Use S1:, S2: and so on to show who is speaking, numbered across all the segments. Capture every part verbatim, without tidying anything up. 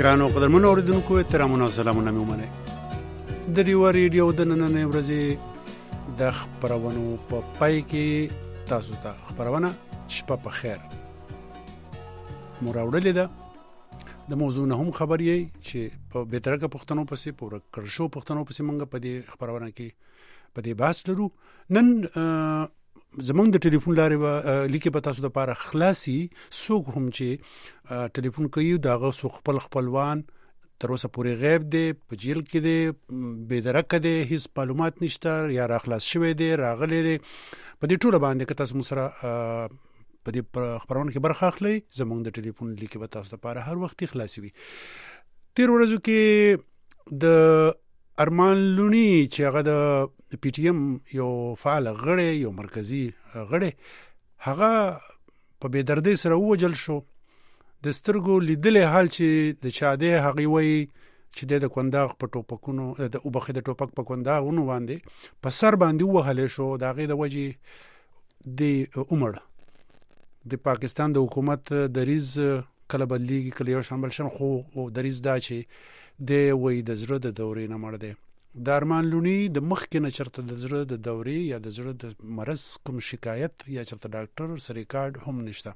S1: ګرانو قدرمنو اوریدونکو احترامونه او سلامونه مې ومنئ. د ډیوه ریډیو د نننۍ ورځې د خپرونو په پای کې تاسو ته خپرونه شپه په خیر مو راوړلې ده. د موضوع نه هم خبر یې چې په بهترکه پښتنو پسې په ورکړشو پښتنو پسې موږ په دې خپرونه کې په دې بحث لرو. نن زمونږ د ټلیفون لارې به لیکي په تاسو د پاره خلاصي څوک هم چې ټلیفون کوي داغه څوک خپل خپلوان تر اوسه پورې غیب دی، په جیل کې دی، بې درکه دی، هیڅ معلومات نشته یا را خلاص شوی دی، راغلی دی. په دې ټوله باندې که تاسو مو سره په دې خبرونه کې برخه اخلئ زمونږ د ټلیفون لیکي به تاسو لپاره هر وخت خلاصي وي. تیر ورځو کې د ارمان لونی چې هغه د پی ټی ایم یو فعال غړی یو مرکزی غړی هغه په بې دردۍ سره ووجل شو. د سترګو لیدلې حال چې د چا دی هغه وایي چې د کنداغ په ټوپکونو د اوبخې د ټوپک په کنداغونو باندې په سر باندې ووهلی شو. د هغې د وجې د عمر د پاکستان د حکومت دریځ کله بدلیږي کله یو شان بل شان، خو دریځ دا چې د وایي د زړه د دورې نه مړ دی. د ارمان لونی د مخکې نه چېرته د زړه د دورې یا د زړه د مرض کوم شکایت یا چېرته ډاکټر سره ریکارډ هم نشته.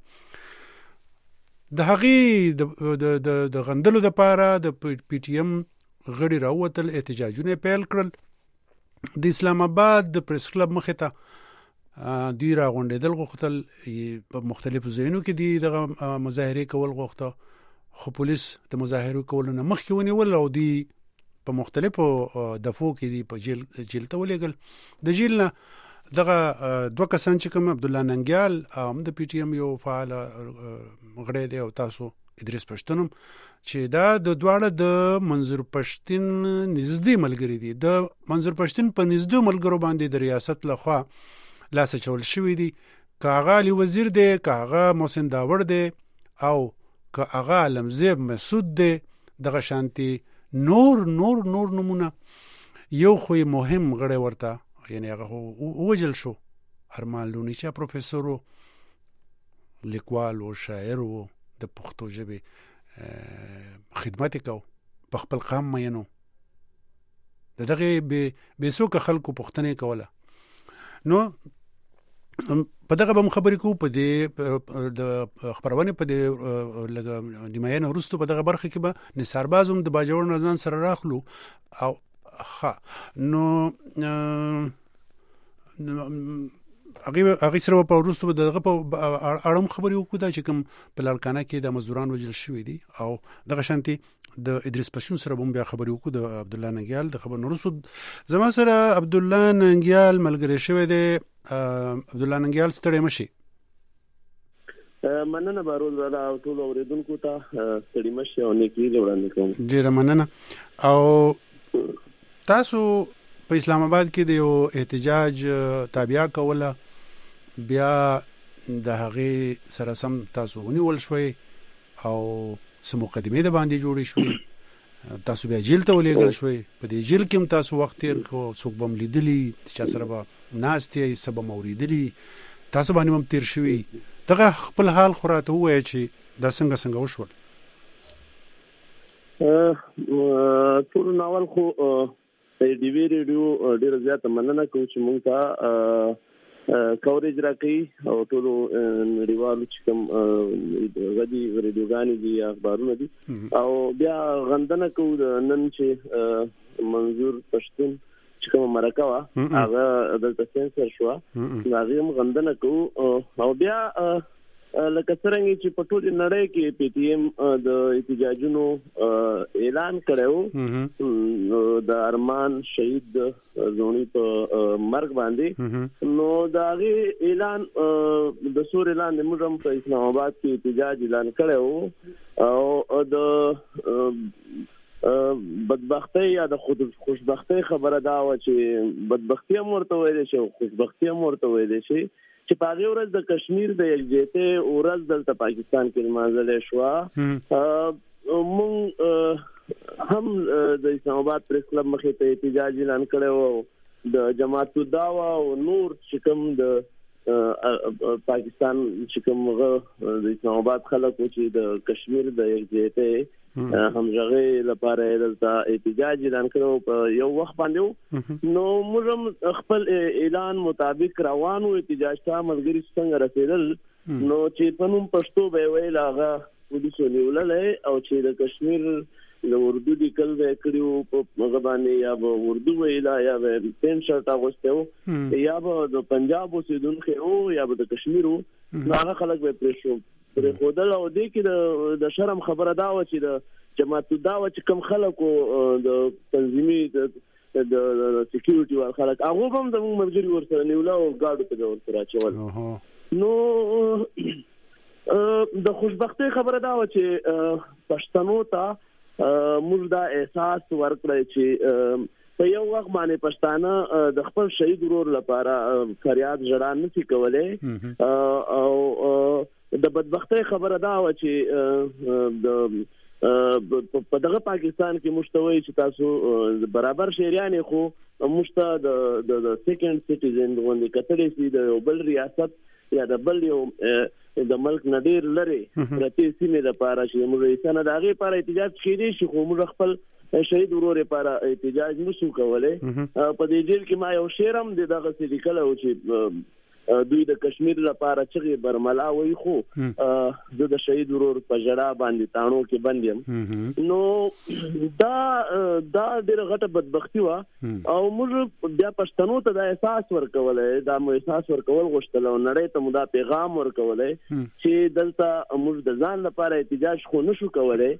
S1: د هغې د غندلو دپاره د پی ټي ایم غړي راووتل، احتجاجونه پیل کړل. د اسلام آباد د پریس کلب مخې ته دوی راغونډېدل غوښتل، په مختلفو ځایونو کې دوی دغه مظاهرې کول غوښته، خو پولیس د مظاهرو کولو نه مخکې ونیول او دوی په مختلفو دفعو کې دوی په جیل جیل ته ولېږل. د جیل نه دغه دوه کسان چې کوم عبدالله ننګیال هم د پی ټي ایم یو فعال غړی دی او تاسو ادریس پښتون چې دا د دواړه د منظور پښتین نږدې ملګري دي. د منظور پښتین په نږدې ملګرو باندې د ریاست لخوا لاس اچول شوي دي، که هغه علي وزیر دی، که هغه محسن داوړ دی او که هغه علمزیب مسعود دی، دغه شانتي نور نور نور نمونه. یو خو مهم غړی ورته یعنی هغه ووجل شو، ارمان لونی چې پروفیسور و، لیکوال و، شاعر و، د پښتو ژبې خدمت یې کو، په خپل قام مینو، د دغې بې څوکه خلکو پوښتنه یې کوله. نو په دغه به مو خبرې کوو په دې د خپرونې په دې لږه نیمایه نه وروستو په دغه برخه کې به نثار باز هم د باجوړ نه ځان سره راخلو او ښه نو هغې سره په وروستو به دغه په اړه هم خبرې وکړو، دا چې کوم په لاړکانه کې د مزدوران وژل شوي دي او دغه شانتې د ادریس پښتون سره به هم بیا خبرې وکړو د عبدالله ننګیال د خبر نه وروستو. زما سره عبدالله ننګیال ملګری شوی دی. عبدالله ننګیال ستړی مه شي.
S2: مننه باروز راله او ټولو اورېدونکو ته ستړي مه شي او نیکي دې وړاندې کوم.
S1: ډېره مننه. او تاسو په اسلام آباد کې د یو احتجاج تابعه کوله، بیا د هغې سره سم تاسو ونیول شوئ او څه مقدمې د باندې جوړې شوې، تاسو بیا جیل ته ولېږل شوئ. په دې جیل کې هم تاسو وخت تېر کړو، څوک به هم لیدلي، چا سره به ناست یې، څه به م اورېدلي، تاسو باندې هم تېر شوي. دغه خپل حال خو راته ووایه چې دا څنګه څنګه وشول.
S2: ټول ناول خو د ډیوي ریډیو ډېره زیاته مننه کوو چې موږ ته کوریج راکوي او ټولو نړیوالو چې کوم غدي ریډیوګانې دي یا اخبارونه دي، او بیا غندنه کوو د نن چې منظور پښتون چې کومه مرکه وه هغه دلته سینسر شوه، د هغې هم غندنه کوو. او بیا لکه څرنګه چې په ټولې نړۍ کې پی ټي ایم د احتجاجونو اعلان کړی و د ارمان شهید زوني په مرګ باندې، نو د هغې اعلان د سور اعلان د موږ هم په اسلام آباد کې احتجاج اعلان کړی و. او د بدبختۍ یا د خوشبختۍ خبره دا وه چې بدبختي هم ورته ویلی شي او خوشبختي هم ورته ویلی شي چې په هغې ورځ د کشمیر د یکجهتۍ ورځ دلته پاکستان کې لمانځلی شوه. موږ هم د اسلام آباد پریس کلب مخې ته احتجاج اعلان کړی و، د جماعت الدعوه او نور چې کوم د پاکستان چې کومه د اسلام آباد خلک چې د کشمیر د یکځایته همغږي لپاره د احتجاج اعلان کړو په یو وخت باندې نو موږ خپل اعلان مطابق روانو احتجاج ته ملګری څنګه رسیدل نو چې په نوم پښتو به ویل هغه پولیسو نیوللې او چې د کشمیر د اردو د کل د کړیو په مغبانې یا به اردو ویلا یا به پین شرټ اغوستو یا به د پنجاب اوسیدونکو او یا به د کشمیرو هغه خلک به پرېښو پر خودل او دې کې د شرم خبره دا و چې د جماعت دا و چې کم خلکو د تنظیمي د د سکیورټي ور خلک هغه هم د ملګری ورسره نیولا او گاډو ته ورسره چول نو د خوشبختۍ خبره دا و چې پښتنو ته موږ دا احساس ورکړی چې په یو وخت باندې پښتانه د خپل شهید ورور لپاره فریاد ژړا نشي کولای او د بدبختۍ خبره دا و چې د په دغه پاکستان کې مشتوي چې تاسو برابر شهريان خو مشته د د سیکنډ سټیزن غوندي کتلې سي د بل ریاست یا د بل یو د ملک نډیر لري پرتی سیمه لپاره چې موږ یې نه دغه لپاره احتجاج کړی شي خو موږ خپل شهید ورور لپاره احتجاج نشو کولای په دې جیل کې ما یو شعرم دغه څه لیکل او چې دوی د کشمیر لپاره چې برملا وای خو د شهید ورور په جړه باندې تانو کې بندیم نو دا دا ډېر غټه بدبختی و او موږ بیا پښتنو ته د احساس ورکولای دا مو احساس ورکول غوښتل او نړۍ ته مو دا پیغام ورکولای چې دلته موږ د ځان لپاره احتجاج خو نشو کولای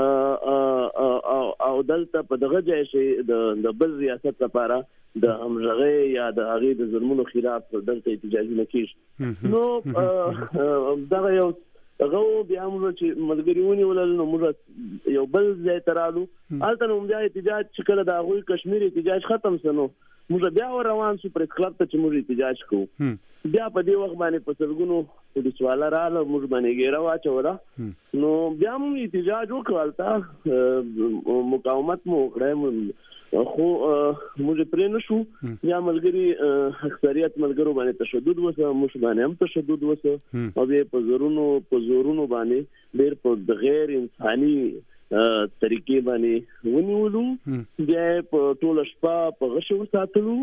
S2: او دلته په دغه ځای چې د بل ریاست لپاره د همغږي یا د هغه د ظلمونو خلاف دلته احتجاج نه کیږي نو دا یو غو بیا موږ چې ملګریونی ولل نو موږ یو بل ځای ترالو البته نو بیا احتجاج چې کله د هغه کشمیر احتجاج ختم سنو موږ بیا روان شو پریس کلب ته چې موږ احتجاج کوو بیا په دې وخت باندې په سرګونو پولیس والا رااله موږ باندې ګیره واچوله نو بیا موږ احتجاج وکړل مقاومت مو وکړه خو موږ پرې نشو یا ملګری اکثریت ملګرو باندې تشدد وسه موږ باندې هم تشدد وسه او به په زورونو په زورونو باندې ډېر په غیر انساني طریقې باندې ونیولو بیا په ټول شپه په غشو ساتلو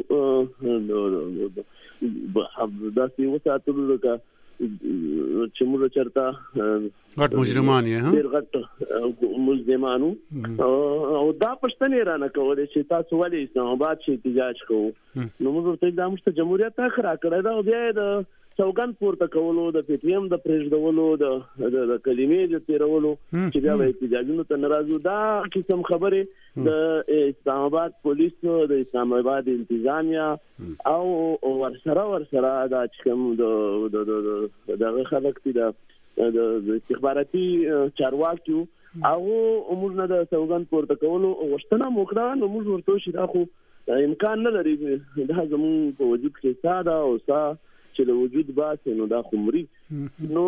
S2: دا سی وساتلو لکه چې موږ چرته
S1: غټ مجرمان یې
S2: ډېر غټ مجرمانو او دا پښتنې را نه کولې چې تاسو ولې اسلام آباد شي احتجاج کوو نو موږ ته د مشته جمهوریت ته خرا کړی دا بیا د سوګند پورته کولو د پی ټی ایم د پرېږدولو د د کلمې د تیرولو چې بیا به احتجاجونو ته ناراضو دا قسم خبره د اسلام آباد پولیس د اسلام آباد انتظامیه او ورسره ورسره دا چې کوم د دغه خلک دي د استخباراتي چارواکي او موږ نه د سوګند پورته کولو غوښتنه وکړه نو موږ ورته شي دا خو امکان نه لري دا زموږ په وجود کې ساده او سا چې د وجود باسي نو دا خمري نو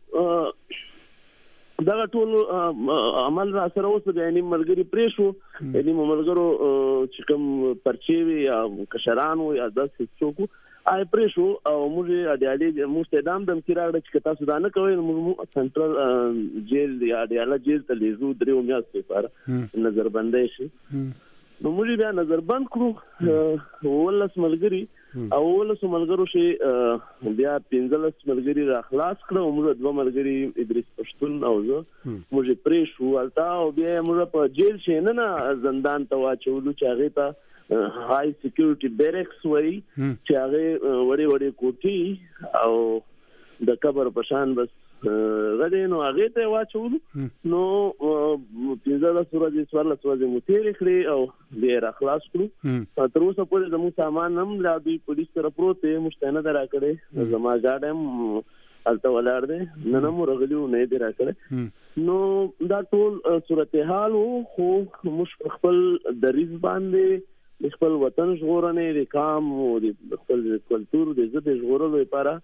S2: دا ټول عمل را سره اوس د یعنی ملګری پریشو یعنی ملګرو چې کوم پرچیوي یا کشرانو یا د څوک آی پریشو او موږ اډیالي مستدام د کیراغ چې تاسو دا نه کوي موږ سنټرل جیل یا اډیاله جیل ته لیزو درو میاشتې لپاره نظر بندي شي نو موږ بیا نظر بند کړو ولس ملګری او ولس ملګرو شي بیا پنځلس ملګری را خلاص کړو موږ دوه ملګری ادریس پښتون او زه موږ پرې شو التا او بیا موږ په جیل شي نه نه زندان ته واچولو چې هغه ته هاي سکیورټي بیرکس وای چې هغه وړي وړي کوټي او د قبر پشان بس غدې نو هغه ته واچولو نو پنځه ورځې څوارلس ورځې مو تېرې کړې او بیا را خلاص کړو تر اوسه پورې زموږ سامان هم لا دوی پولیس سره پروت دی مشتنه درا کړې زما ګاډ هم الته ولاړ دی نن هم راغلیو نه دی را کړې نو دا ټول صورتحال خو موږ خپل دریز باندې خپل وطن ژغورنې د کام او د خپل کلچر د عزت ژغورلو لپاره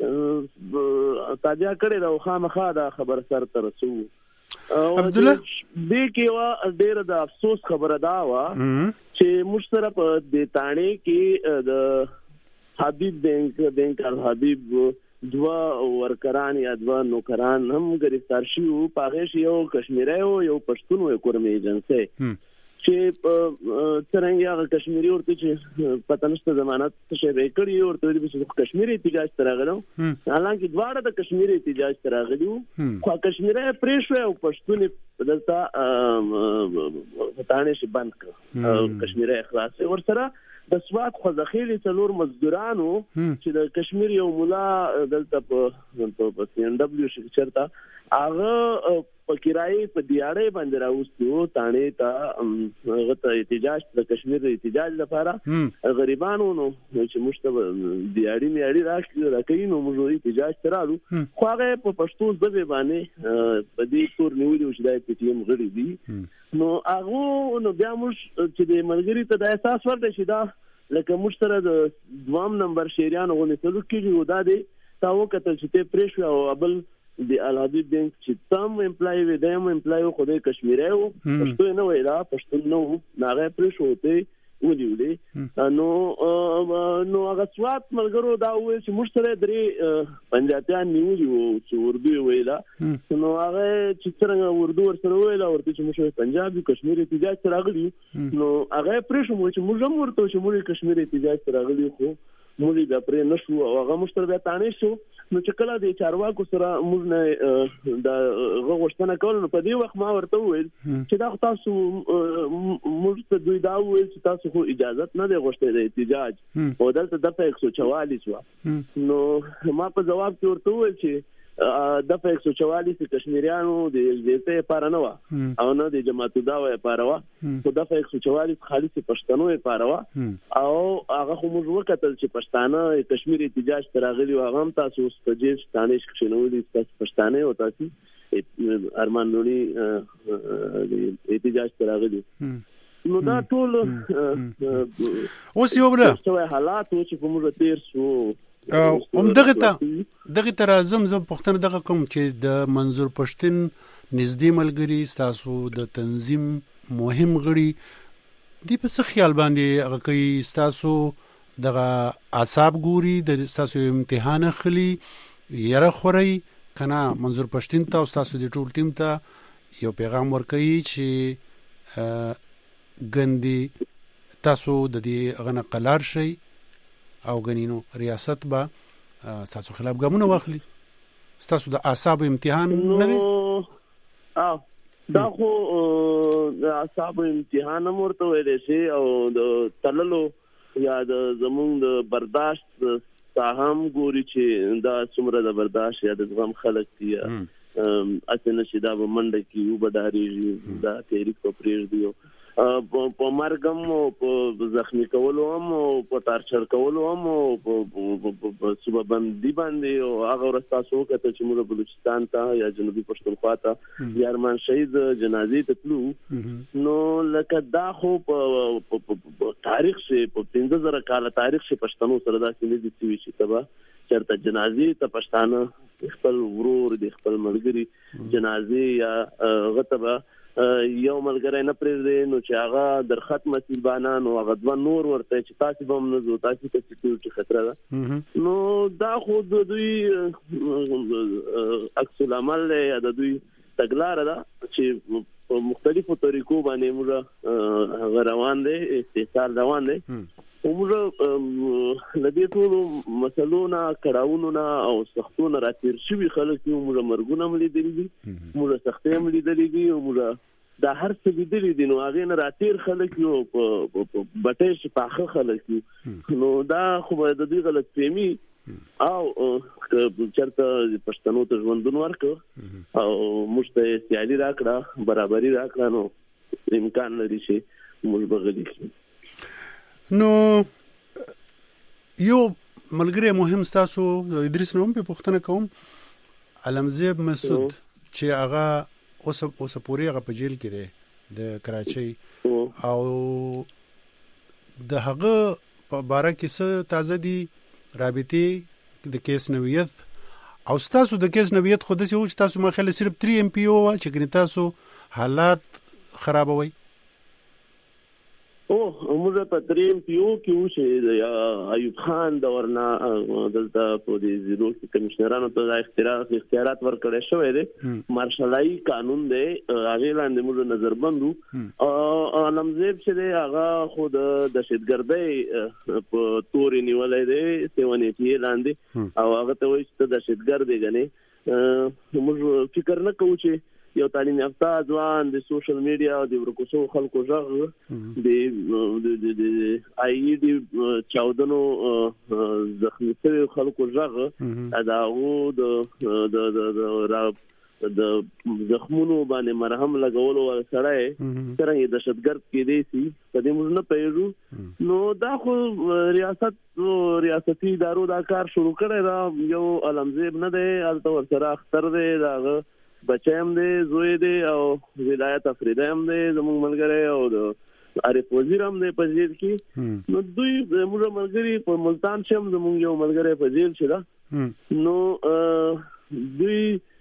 S2: تاجا کړي دا خامخا دا خبر سر تر رسو
S1: عبد الله
S2: دې کې وا ډېر د افسوس خبره دا وا چې موږ سره په د تانه کې د حبیب بینک بینک الحبیب دوا ورکران یا دوا نوکران هم گرفتار شوي په هغه شی یو کشمیری او یو پښتون یو کورمې ایجنسی چې څنګه هغه کشمیری ورته چې پته نشته ضمانت څه شی کړی ورته د کشمیری احتجاج تراغلو حالانکه دواړه د کشمیری احتجاج تراغلو خو کشمیری پرې شو او پښتون دلته تانه شي بند کړ کشمیری اخلاص ورسره د سواد خوځخېلي څلور مزدورانو چې د کشمیر یو مولا دلته په سی ان ډبلیو شي چرته هغه په کرایي په دیاړې باندې راوستو تانه ته غته احتجاج د کشمیر د احتجاج لپاره غریبانو نو چې مشته دیاړې میاړي راځي راکې نو موږ احتجاج ترالو خو هغه په پښتو ژبه باندې په دې تور نیولې چې د پی ټی ایم غړي دي نو هغه نو بیا موږ چې د ملګری ته د احساس ورته شي دا لکه موږ سره د دوام نمبر شهريانو غونې څلور کېږي او دا دی تاو کتل چې ته پرېښو او ابل د الحبیب بینک چې تم امپلای وي دیم امپلای خو د کشمیری او پښتو نه ویلا پښتون نو ناغه پرېښو ته ودیولې نو نو هغه سوات ملګرو دا وایي چې موږ سره درې پنجابیان نیولي وو چې اردو ویلا نو هغه چې څنګه اردو ورسره ویلا ورته چې موږ پنجابي کشمیری احتجاج سره راغلي نو هغه پرېښو چې موږ هم ورته چې موږ کشمیری احتجاج سره راغلي خو موږ دا پرې نشو او هغه مشتر بیا تانه شو نو چې کله د چارواکو سره موږ نه دا غوښتنه کول نو په دې وخت ما ورته وویل چې دا تاسو موږ ته دوی دا وویل چې تاسو خو اجازه نه دی غوښتل د احتجاج او دلته د ایک سو چوالیس و نو ما په جواب کې ورته وویل چې د ایک سو چوالیس کشمیریانو د دې لپاره نه و او نه د جماعت دعوه لپاره و خو د ایک سو چوالیس خالص پښتنو لپاره و او هغه خو موږ وکتل چې پښتانه کشمیر احتجاج تراغلي او هغه تاسو په جیش تانه شنولې تاسو پښتانه او تاسو ارمان لونی احتجاج تراغلي نو دا ټول
S1: اوس یو بل
S2: حالات چې په موږ تیر شو
S1: هم دغه ته دغه تر اعظم زم پښتنه دغه کوم چې د منظور پښتون نږدې ملګری تاسو د تنظیم مهم غړي دی په څه خیال باندې هغه کوي تاسو دغه اعصاب ګوري د تاسو امتحان خلی یره خوري کنه منظور پښتون ته تاسو د ټول ټیم ته یو پیغام ورکوي چې ګندي تاسو د دې غنه قلار شي او غنینو ریاست با تاسو خلاف ګامونه واخلي تاسو د اعصاب امتحان نه دی
S2: او دا خو د اعصاب امتحان مرته ویل شي او د تللو یا د زمونږ د برداشت ساهم ګوري چې دا څومره د برداشت یا د زغم خلک دي اته نشي دا منډه کې یو بداري دا تحریک په پریږ دیو په مرګم او په زخمی کولو هم او په تارچر کولو هم او په صوبه بندي باندې او هغه ورستا سو کته چې موږ بلوچستان ته یا جنوبي پښتونخوا ته یا ارمان شهید جنازې ته تلو نو لکه دا خو په تاریخ شي په پنځه زره کال تاریخ شي پښتنو سره دا چې دي چې تبا چرته جنازې ته پښتانه خپل ورور د خپل ملګری جنازې یا غتبه یو ملګری نه پرېږدي نو چې هغه در ختمه سیلبانا نو هغه دوه نور ورته چې تاسو به موږ نو تاسو ته سکیورټي خطر ده نو دا خو د دوی عکس العمل یا د دوی تګلاره ده چې په مختلفو طریقو باندې موږ روان دي استحصال روان دي موږ لدې ټول مسلونه کړهونو او سختونه راتیر شوی خلک یو موږ مرګونه ملي دي موږ سختې ملي دي او موږ دا هر څه لیدلې دي نو هغه نه راتیر خلک یو په بټې شپاخه خلک نو دا خو د دې غلط فهمي او چرته پښتنو ته ژوندون ورکړ او موږ ته سیالي راکړه برابرۍ راکړه نو امکان لري چې موږ بغلی
S1: نو یو ملګری مهم تاسو ادریس نوم په پښتنه کوم علمزیب مسعود چې هغه اوس اوس پورې هغه په جیل کې دی د کراچۍ او د هغه په باره کې څه تازه دي رابطې د کیس نویت او تاسو د کیس نویت خو داسې و چې تاسو ما خیال صرف تری ام پی او چې ګنې تاسو حالات خرابوي
S2: او موږ په دریم پیو کې و چې ایوب خان د ورنا دلته په دې زیرو کې کمشنرانو ته اختیارات اختیارات ورکړل شوې دي مارشالای قانون دی هغه لاندې موږ نظر بندو او نمزیب چې دی هغه خود د دهشتګردۍ په تور نیولې دی سیونې کې لاندې او هغه ته وایي چې دهشتګرد دی غني موږ فکر نه کوو چې یو تعلیم یافته ځوان د سوشل میډیا او د ورکوسو خلکو ژغ د د آی ډي چاودنو زخمي شوی خلکو ژغ دا وو د د د د زخمونو باندې مرهم لګول او سړی څنګه د دهشتګرد کې دی سي په دې موږ نه پیژو نو دا خو ریاست ریاستي ادارو دا کار شروع کړی دا یو علمزیب نه دی البته ورسره اختر دی دا بچم دی زوی دی او ولایت افریقا هم دی زموږ ملګری او د عارف وزیر هم دی په جیل کې نو دوی زموږ ملګری په ملتان شم زموږ یو ملګری په جیل شته نو دوی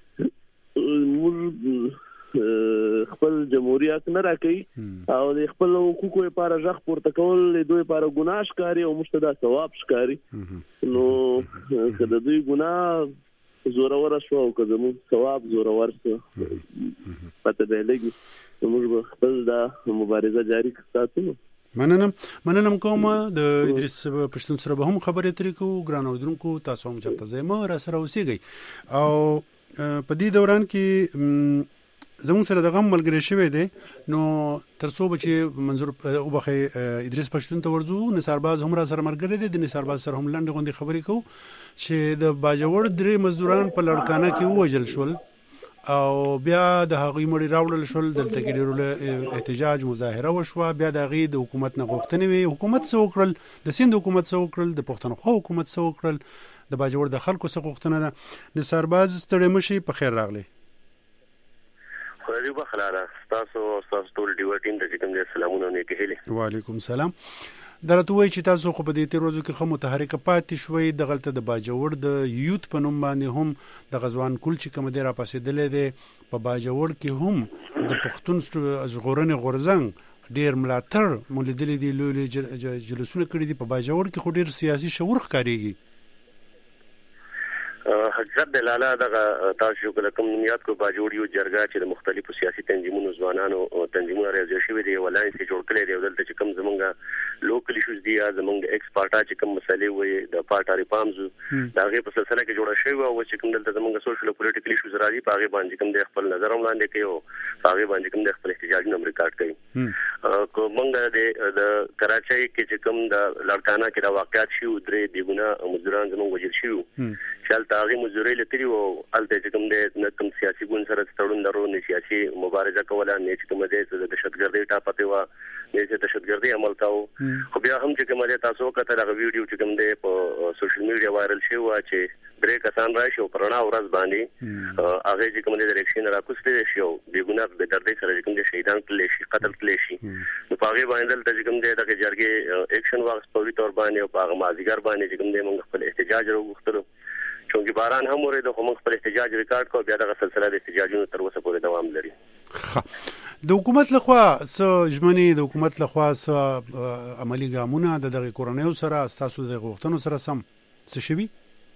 S2: موږ خپل جمهوریت نه راکې او د خپل حقوقو لپاره ځخ پورته کول دوی لپاره ګناه ښکاري او مشته دا ثواب ښکاري نو کله دوی ګناه زورور شو او که زموږ ثواب زورور شو پته دی لګي موږ خپل دا مبارزه جاری ساتو
S1: مننم مننم کوم د ادریس پښتون سره به هم خبرې ترې کوو ګران اودونکو تاسو هم چرته زما را سره اوسېږئ او په دې دوران کې زموږ سره د غم ملګری شوی دی نو تر څو چې منظور وبخي ادریس پښتون ته ورځو نثارباز هم را سره مرګره دي د نثارباز سره هم لاندې غونډه خبرې کوو چې د باجوړ درې مزدوران په لړکانه کې وژل شول او بیا د هغوی مړي راوړل شول دلته کې ډېر احتجاج مظاهره وشوه بیا د هغوی د حکومت نه غوښتنې وي حکومت څه وکړل د سیند حکومت څه وکړل د پښتونخوا حکومت څه وکړل د باجوړ د خلکو څه غوښتنه ده نثارباز ستړی مشي په خیر راغلی
S3: خدای په خلاله تاسو او تاسو ټول ډیو ټیم ته کوم دي سلامونه نه کېږي
S1: وعلیکم السلام درته وایي چې تاسو خو په دې تیر ورځو کې خو متحرکه پاتې شوي د غلطه د باجوړ د یوت په نوم باندې هم د غزوان کول چې کوم دی را پاسېدلې دی په باجوړ کې هم د پښتون ژغورنې غورځنګ ډیر ملاتړ مولیدلې دي لوی جلوسونه کړي دي په باجوړ کې خو ډیر سیاسي شعور ښکارېږي
S3: حضرت دلاله دغه تاسو کوم کوم نیت کو باجوړ یو جرګه چې د مختلفو سیاسي تنظیمونو ځوانانو او تنظیمونو راځي شوی دی ولای چې جوړ کړي دی دلته چې کوم زمونږه لوکل ایشوز دی زمونږ ایکس پارټا چې کوم مسلې وي د پارټا ریفارمز دا غي په سلسله کې جوړه شوی او چې کوم دلته زمونږ سوشل او پولیټیکل ایشوز راځي په هغه باندې کوم د خپل نظر وړاندې کوي او هغه باندې کوم د خپل احتجاج نوم ریکارډ کوي کو مونږ د کراچۍ کې چې کوم د لړکانه کې د واقعیت شو درې دیګونه مزدوران زمونږ وجل شو چې هغه مزدوري لري او الته چې کوم د کوم سیاسي ګوند سره تړون درو نه سیاسي مبارزه کوله نه چې کوم د دهشتګردۍ ټاپته و نه چې دهشتګردۍ عمل کاوه خو بیا هم چې کوم د تاسو کته د ویډیو چې کوم د په سوشل میډیا وایرل شو چې درې کسان راشي او پرانا ورځ باندې هغه چې کوم د ډایرکشن راکوستل شي او د ګونات به درته سره کوم د شهیدان کړل شي قتل کړل شي نو هغه باندې د کوم د دغه جرګې اکشن واکس په وی تور باندې او هغه مازیګر باندې چې کوم د موږ خپل احتجاج وروغختلو چونکی باران هم ورته خو موږ خپل احتجاج ریکارډ کو بیا دغه سلسله د احتجاجونو تر اوسه پورې دوام لري
S1: د حکومت لخوا څه ژمنې د حکومت لخوا څه عملی ګامونه د دغه کورونیو سره تاسو د غوښتنو سره سم څه شوي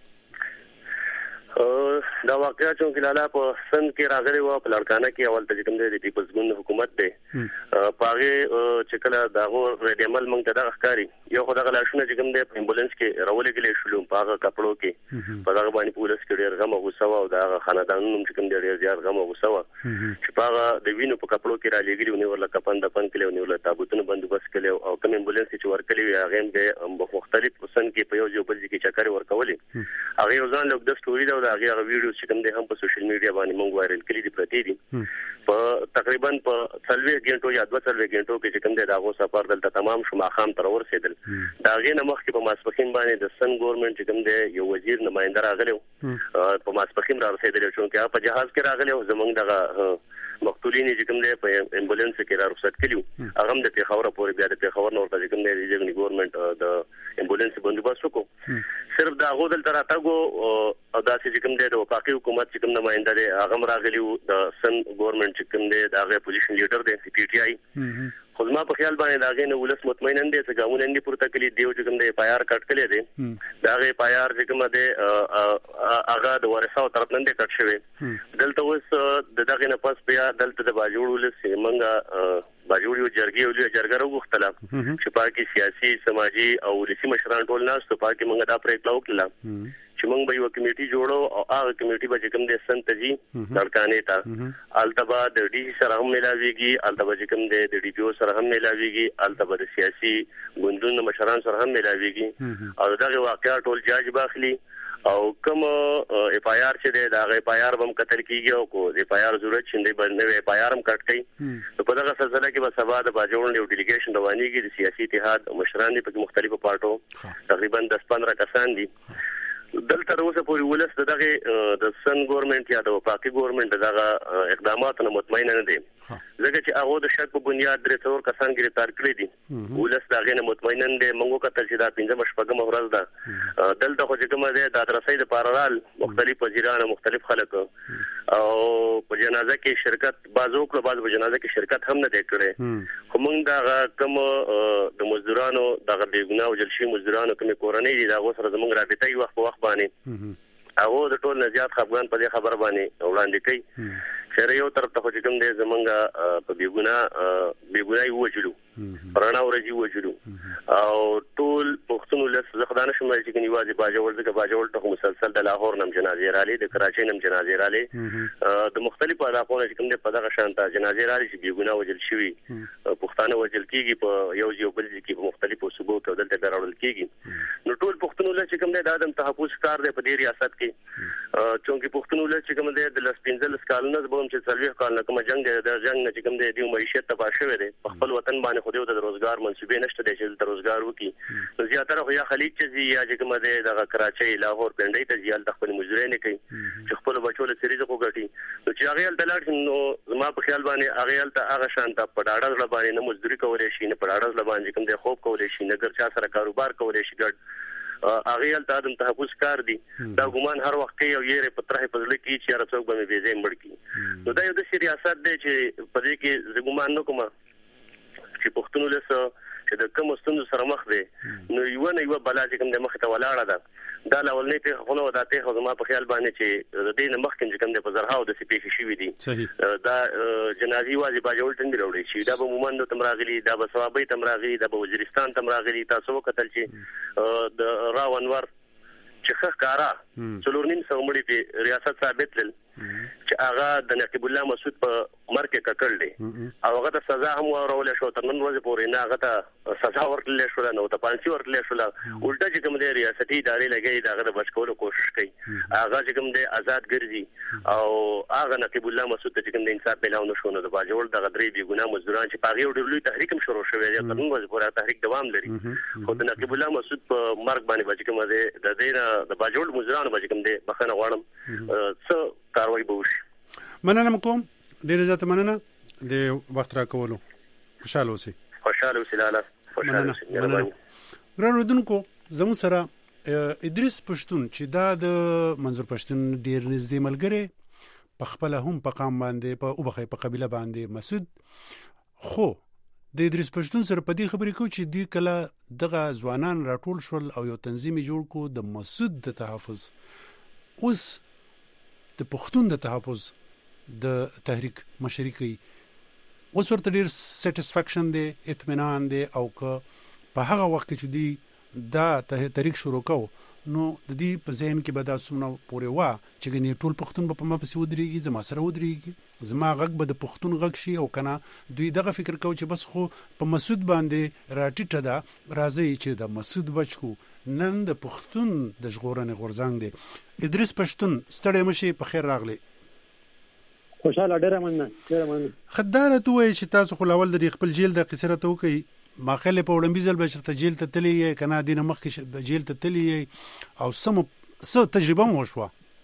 S3: دا واقعیا چې لاله په سن کې راغلي و په لړکانه کې اول ته کوم د پیپلز ګوند حکومت دی پاغه چې کله داغه ریډ عمل مونږ ته د ښکاری یو خدای غلاشونه چې کوم د امبولانس کې راولې کې شلو پاغه کپړو کې په دغه باندې پولیس کې ډیر غم غوسه و او دغه خاندانونو چې کوم ډیر زیات غم غوسه و چې پاغه د وینو په کپړو کې را لګیږي نو ورله کپن د پن کې نو له تابوتونو بندوبست کړي او کوم امبولانس چې ورکړي هغه به مختلف سن کې په یو ځای بل کې چکر ورکولې هغه ځان له د سټوري دا هغه ویډیو چې کوم د هم په سوشل میډیا باندې مونږ وایرل کړي دي پرتی دي په تقریبا په څلوي غنټو یا دوه څلوي غنټو کې چې کوم د داغو سفر دلته تمام شو ماخام تر ورسېدل دا غي نه مخکې په ماسپخین باندې د سن ګورنمنت چې کوم د یو وزیر نمائنده راغلی په ماسپخین را رسېدل چې هغه په جهاز کې راغلی او زمونږ دغه مقتولین چې کوم دی په امبولانس کې را رخصت کړیو هغه هم د پیښور پورې بیا د پیښور نور ته کوم دی د ګورنمنت د امبولانس بندوبست وکړو صرف دا غوډل تر اتاګو او دا چې کوم دی د وفاقي حکومت چې کوم نمائنده دی هغه راغلیو د سن ګورنمنت چې کوم دی د هغه پوزیشن لیډر دی سی پی ټی آی خو ما په خیال باندې دا غي نه ولس مطمئن اندي چې ګامونه اندي پورته کړی دیو چې کوم د اف آی آر کټ کړی دی دا غي اف آی آر چې کوم د هغه د ورثاو طرف نن دې کټ شوی دلته اوس د دغه نه پس بیا دلته د باجوړ ولس منګه باجوړ یو جرګي او یو جرګه وغوښتله چې پاکي سیاسي سماجي او ولسي مشران ټول ناس ته پاکي منګه دا پرېکړه وکړه چې موږ به یو کمیټي جوړو او هغه کمیټي به کوم د سنتجي لړکانې تا التبا د ډي سره هم ملاويږي التبا چې کوم د ډي پی او سره هم ملاويږي التبا د سیاسي ګوندونو مشران سره هم ملاويږي او دغه واقعیا ټول جاج باخلي او کوم اف آی آر چې دا اف آی آر هم قتل کیږي او کو اف آی آر ضرورت شندې باندې اف آی آر هم کټ کړي په دغه سلسله کې به سبا د باجوړ یو ډیلیګیشن روانيږي د سیاسي اتحاد مشران په مختلفو پارټو تقریبا دس پندرہ کسان دي دلته اوسه پوری ولس دغه د سن ګورنمنت یا د وفاقي ګورنمنت دغه اقدامات نه مطمئن نه دي ځکه چې هغه د شک په بنیاد درې څور کسان گرفتار کړی دي ولس دغه نه مطمئن نه دي موږ کتل چې دا پنځم شپږم ورځ ده دلته خو چې کومه ده د درسۍ د پارال مختلف وزیران مختلف خلک او په جنازه کې شرکت بازو کړو باز په جنازه کې شرکت هم نه وکړي خو موږ دا کوم د مزدورانو دغه بیګنا او جلشي مزدورانو کوم کورنۍ دي دا سره زموږ رابطه یو وخت وخت باندې هغه د ټول نزيات خپګان په دې خبر باندې وړاندې کوي چې یو طرف ته چې کوم دې زمونږ په بیګونا بیګونای وجلو رانا ورجی وجلو او ټول پښتون ولس زخدانه شمال چې نیوازي باجوړ ځکه باجوړ ته مسلسل د لاهور نم جنازې رالي د کراچۍ نم جنازې رالي د مختلفو علاقو چې کوم دې په دغه شانته جنازې رالي چې بیګونا وجل شوی پښتانه وجل کیږي په یو یو بل کې په مختلفو صوبو کې دلته راوړل کیږي نو ټول پښتون ولس چې کوم دې د ادم تحفظ کار دی په دې ریاست کې چونکی پښتون ولس چې کوم دې د لسپینځل سکالنز بوم چې څلوي کال نه کوم جنگ د جنگ نه چې کوم دې د معیشت تباہ شوی دی په خپل وطن باندې خو دې د روزګار منصوبې نشته د چې د روزګار وکي نو زیاتره خو یا خلیج چې یا چې کوم دې د کراچۍ لاهور پنډۍ ته ځل د خپل مزدوري نه کوي چې خپل بچو له سریزه کوګټي نو چې هغه د لاړ نو ما په خیال باندې هغه ته هغه شانته په ډاډه ځل باندې نه مزدوري کولای شي نه په ډاډه ځل باندې کوم دې خوب کولای شي نه ګر چا سره کاروبار کولای شي ګډ هغه ته د تحفظ کار دي دا ګومان هر وخت یو یې په طرح په ځل کې چې راڅوک باندې ویزه مړ کی نو دا یو د سیاست دی چې په دې کې زه ګومان نه کوم چې پښتون ولس چې د کوم ستونزو سره مخ دی نو یو نه یو بلا چې کوم د مخ ته ولاړه ده دا لولنې په خونو د ته خو ما په خیال باندې چې د دې مخ کې کوم د په زرهاو د سپېښ شي وي دي دا جنازي واجب باجوړ ټنګ وروړي شي دا به مومند تمراغلي دا به ثوابي تمراغلي دا به وزیرستان تمراغلي تاسو وکتل چې د راونور چې ښکارا څلور نیم سو مړي په ریاست ثابت لل چې هغه د نقیب الله مسعود په مرکه ککړ دی او هغه ته سزا هم ورول شو تر نن ورځې پورې نه هغه ته سزا ورکړل شو نو ته پانسي ورکړل شو الټا چې کوم دی ریاستي ادارې لګي دا هغه بچ کولو کوشش کوي هغه چې کوم دی آزاد ګرځي او هغه نقیب الله مسعود چې کوم دی انصاف ملاو نشو نو د باجوړ دغه درې بي ګناه مزدوران چې پاغي ډېر لوی تحریک هم شروع شوی دی تر نن ورځې پورې تحریک دوام لري خو د نقیب الله مسعود په مرګ باندې بچ کوم دی د دې د باجوړ مزدوران بچ کوم دی بخنه غواړم څه کاروي به وشي
S1: مننه کوم ډیره زیاته مننه د وخت را کولو خوشاله اوسئ
S3: خوشاله اوسئ لاله خوشاله اوسئ
S1: ګران اردوونکو زموږ سره ادریس پښتون چې دا د منظور پښتون ډیر نږدې ملګری په خپل هم په قام باندې په وبخې په قبيله باندې مسعود خو د ادریس پښتون سره په دې خبرې کو چې دی کله دغه ځوانان راټول شول او یو تنظیم جوړ کو د مسعود د تحفظ اوس د پښتون د تحفظ د تحریک مشري کوي اوس ورته ډیر سټیسفیکشن دی اطمینان دی او که په هغه وخت کې چې دی دا تحریک شروع کو نو د دې په ذهن کې به دا سمنه پورې وا چې ګنې ټول پښتون په ما پسې ودرېږي زما سره ودرېږي زما غږ به د پښتون غږ شي او کنه دوی دغه فکر کوي چې بس خو په مسعود باندې راټیټه ده راځي چې د مسعود بچو نن د پښتون د ژغورنې غورځنګ دی ادریس پښتون ستړی مشي په خیر راغلی
S4: خوشاله ډېر مننه ډېر مننه
S1: خدای ته وایي چې تاسو خو لاول د خپل جیل د قصره ته وکي ما خله په وړاندې ځل بشر ته جیل ته تلی کنه دینه مخکې جیل ته تلی او سم څه تجربه مو شو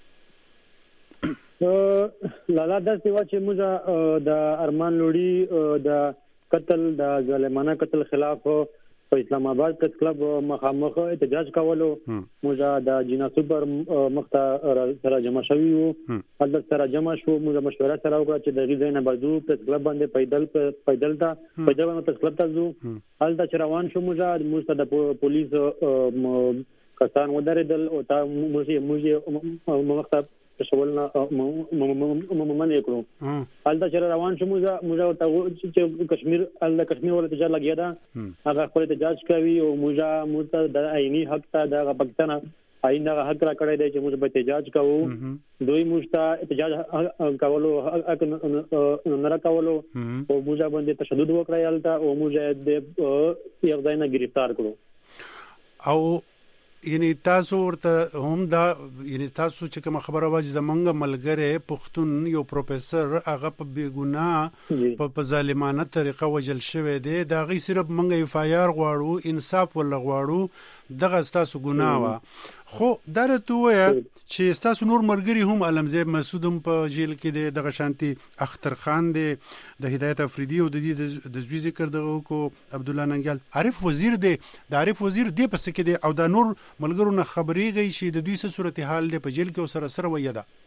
S4: لالا د سیوا چې موږ د ارمان لوړی د قتل د ظالمانه قتل خلاف په اسلام آباد پریس کلب مخامخ احتجاج کولو موږ د جناسو پر مخته سره جمع شوي وو هلته سره جمع شو موږ مشوره سره وکړه چې د غي نه بازو پریس کلب باندې پیدل پیدل تا پیدل باندې پریس کلب ته ځو هلته چې روان شو موږ موږ د پولیس کسان ودرېدل او تا موږ موږ مخته شولنا ممنه کړو حالدا چې روان شو موږ موږ ته چې کشمیر الله کشمیر ولته احتجاج لګیا دا هغه خپل احتجاج کوي او موږ موږ د عیني حق ته د پاکستان عین هغه حق را کړی دی چې موږ به احتجاج کوو دوی موږ ته احتجاج کولو نه را کولو او موږ باندې تشدد وکړی حالدا او موږ د یو ځای نه گرفتار کړو
S1: او یعنی تاسو ورته هم دا یعنی تاسو چې کوم خبره واجب زمونږ ملګری پښتون یو پروفیسور هغه په بیګنا په ظالمانه طریقه وجل شوی دی دا غي صرف منګ اف آی آر غواړو انصاف ول غواړو دغه تاسو ګناه وا خو درته وای چې تاسو نور مرګري هم علمزیب مسعودم په جیل کې دی دغه شانتي اختر خان دی د هدایت افریدی او د دې د زوی ذکر دغه کو عبد الله ننګل عارف وزیر دی د عارف وزیر دی پس کې دی او د نور ملګرو نه خبرېږي چې د دوی څه صورتحال دی په جیل کې او سره سره وایي دا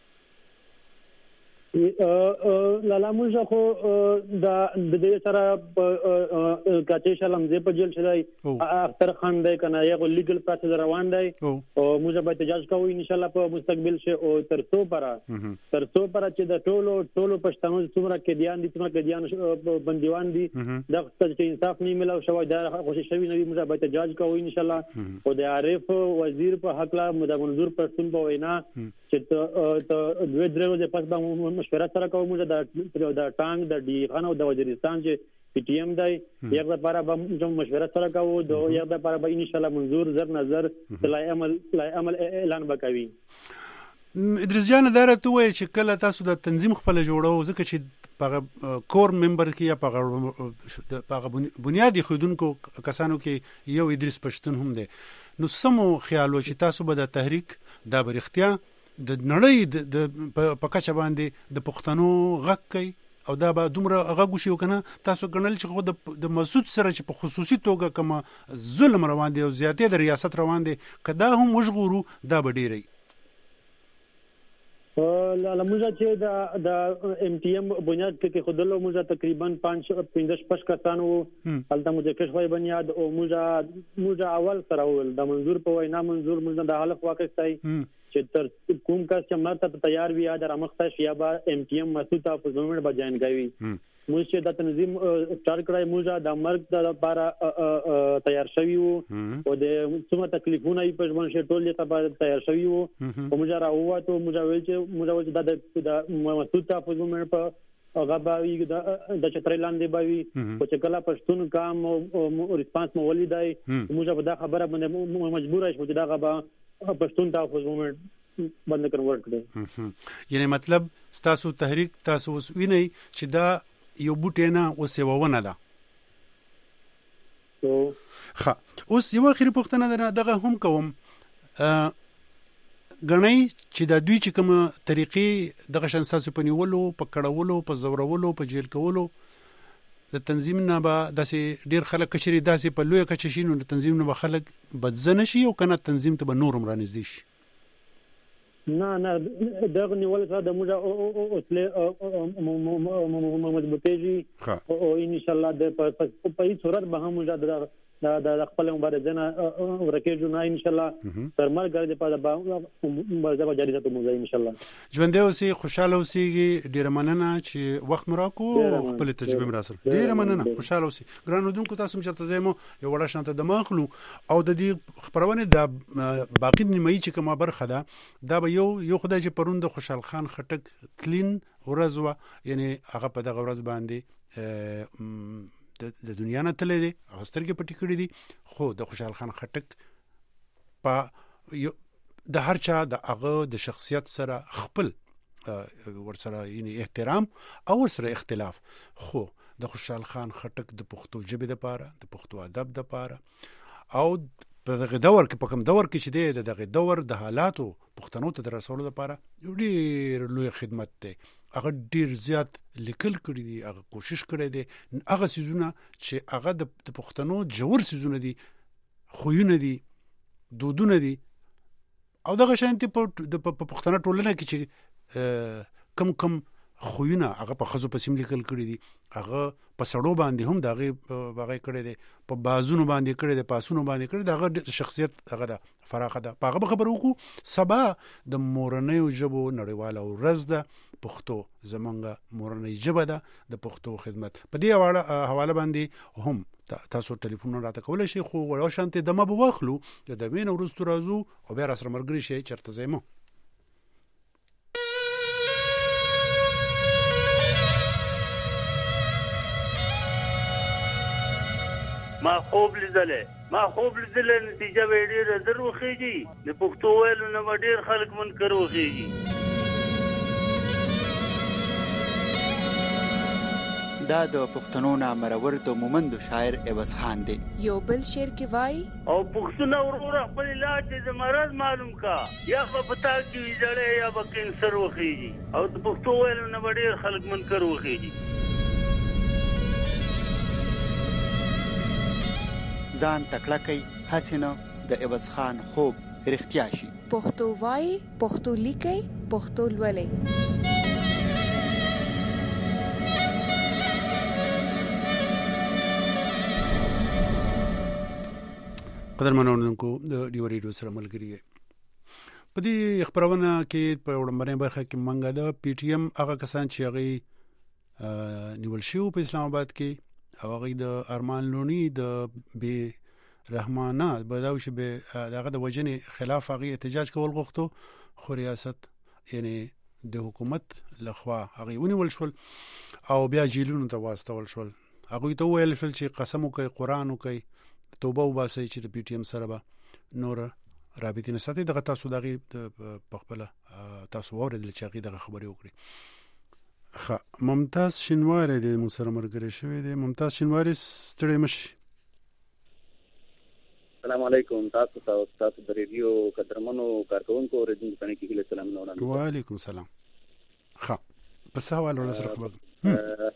S4: لالا موږ خو د دې سره کاچې شلم زه په جیل شلای اختر خان دی کنه یو لیګل پروسس روان دی او موږ به احتجاج کوو ان شاء الله په مستقبل شي او تر څو پره تر څو پره چې د ټولو ټولو پښتنو څومره کې دیان دي څومره کې دیان بنديوان دي د چې انصاف نه ملو شوی دا خوشي شوی نه موږ به احتجاج کوو ان شاء الله او د عارف وزیر په حق لا منظور پښتون په وینا چې ته دوه درو د پس به مشوره سره کوم د د ټانګ د ډی خان او د وزیرستان چې پی ټی ایم دی یو د لپاره به مشوره سره کوو د یو د لپاره به ان شاء الله منظور زر نظر لای عمل لای عمل اعلان وکوي
S1: ادریس جان درته وای چې کله تاسو د تنظیم خپل جوړو ځکه چې په کور ممبر کې یا په بنیادی خودونکو کسانو کې یو ادریس پښتون هم دی نو سمو خیالو چې تاسو به د تحریک د برختیا د نړۍ د په کچه باندې د پښتنو غږ کوي او دا به دومره غږ شي کنه تاسو ګڼل چې خو د مسعود سره چې په خصوصي توګه کوم ظلم روان دي او زیاتې د ریاست روان دي کدا هم وشغورو دا به ډیری
S4: لموږه چې د د ام ټي ام بنیاد کې خودلو موږ تقریبا پنځه پنځه شپږ کسان وو هلته موږ کښوی بنیاد او موږ موږ اول سره ول د منظور په وینا منظور موږ د حلف واقعستای چې تر کوم کس چې مرته تیار وي دا رمخته شیا با ام ټي ام مسعود په زموږ به جوائن کوي موږ چې د تنظیم سٹارټ کړای موږ د مرګ د لپاره تیار شوی وو او د څومره تکلیفونه یې په ژوند کې ټول لپاره تیار شوی وو او موږ راووتو موږ ویل چې موږ چې د مسعود په زموږ په هغه باوی د چترې لاندې باوی او چې کله پښتون کام او ریسپانس مو ولیدای موږ په دا خبره باندې مجبور شو چې دا غبا پښتون تاسو موومېنټ باندې کنورټ کړي
S1: یعنی مطلب تاسو تحریک تاسو ویني چې دا یو بوټی نه وسوونه ده
S4: او
S1: ښه اوس یو اخیری پوښتنه ده دغه هم کوم غنۍ چې د دوی چې کوم طریقې دغه شان تاسو په نیولو په کړهولو په زورولو په جیل کولو د تنظیم نه به داسې ډیر خلک کچري داسې په لوی کچ شي نو د تنظیم نه به خلک بدزنه شي او کنه تنظیم ته به نورم رانږدې شي
S4: نه نه دغه نیول سره د موږ او او مضبوطېږي او ان شاء الله د په هیڅ صورت به هم موږ د د خپل مبارزه ورکېږو نه ان شاء الله تر مرګ د پاره به مبارزه جاری ساتو موږ ان شاء الله
S1: ژوند اوسې خوشاله اوسې ډیر مننه چې وخت مراکو خپل تجربه مراسل ډیر مننه خوشاله اوسې ګرانو دونکو تاسو چې تاسو زمو یو وړه شانته د مخلو او د دې خبرونه د باقی نیمایي چې کومه برخه ده دا به یو یو خدای چې پروند خوشحال خان خټک کلین ورځ و یعنی هغه په دغه ورځ باندې د دنیا نه تللی دی هغه سترګې پټې کړې دي خو د خوشحال خان خټک په د هر چا د هغه د شخصیت سره خپل ورسره یعنی احترام او ورسره اختلاف خو د خوشحال خان خټک د پښتو ژبې دپاره د پښتو ادب دپاره او په دغه دور کې په کوم دور کې چې دی دغه دور د حالاتو پښتنو ته د رسولو لپاره یو ډېر لوی خدمت دی هغه ډیر زیات لیکل کړی دي، هغه کوشش کړی دی هغه سيزونه چې هغه د پښتنو جوړ سيزونه دي، خوونه دي، دودونه دي، او دغه شانتي په د پښتنو ټولنه کې چې کم کم خوونه هغه په خزو په سیم لیکل کړی دي، هغه په سړو باندې هم دغه باغې کړی دي، په بازونو باندې کړی دي، پاسونو باندې کړی دي، هغه شخصیت هغه د فراخه ده. په هغه خبرو کو سبا د مورنۍ ژبو نړیواله ورځ ده، پښتو زمونږه مورنۍ ژبه ده، د پښتو خدمت په دې حواله باندې هم تاسو ټلیفون راته کولای شئ، خو ولو شانتي دمه به واخلو د دمین ورستو راځو او بیا را سره مرګري شي چرته زمو.
S5: ما خوب لیدلې ما خوب لیدلې نتیجه به ډېره در وخیږي، د پښتو ویلو نه به ډېر خلک منکر وخیږي.
S6: دا د پښتنو نامرور د مومندو شاعر عوض خان دی.
S7: یو بل شعر کې وای
S5: او پښتون ورور خپل علاج د مرض معلوم کا، یا په پتا کې ویځړې یا به کینسر وخیږي، او د پښتو ویلو نه به ډېر خلک منکر وخیږي.
S6: ځان تکړه کوي حسینه د عوض خان خوب رښتیا شي.
S7: پښتو وای، پښتو لیکي، پښتو لولي.
S1: قدر منونکو د ډیو ریډیو سره ملګری په دې خبرونه کې په وړاندې برخه کې منګه د پی ټی ایم هغه کسان چې هغه نیول شو په اسلام آباد کې، او هغه د ارمان لونی د بی رحمانه بداوش به دغه د وجنې خلاف هغه احتجاج کول غوښتو، خو ریاست یعنی د حکومت لخوا هغه ونیول شول او بیا جیلونو ته واستول شول. هغه ته ویل شول چې قسم وکي، قران وکي، توبه وباسي چې د پی ټی ایم سره به نور رابطه نه ساتي. دغه تاسو دغه په خپل تاسو اوریدل چې هغه دغه خبرې وکړي. خ ممتاز شینواری د موسره مرګري شوی دی. ممتاز شینواری ستړي مشي.
S8: السلام علیکم، تاسو ته تاسو د ریډیو قدرمنو کارکونکو ورځین په کې هیله سلام نو وړاندې.
S1: وعلیکم السلام. ښه پس حواله ول سره خبر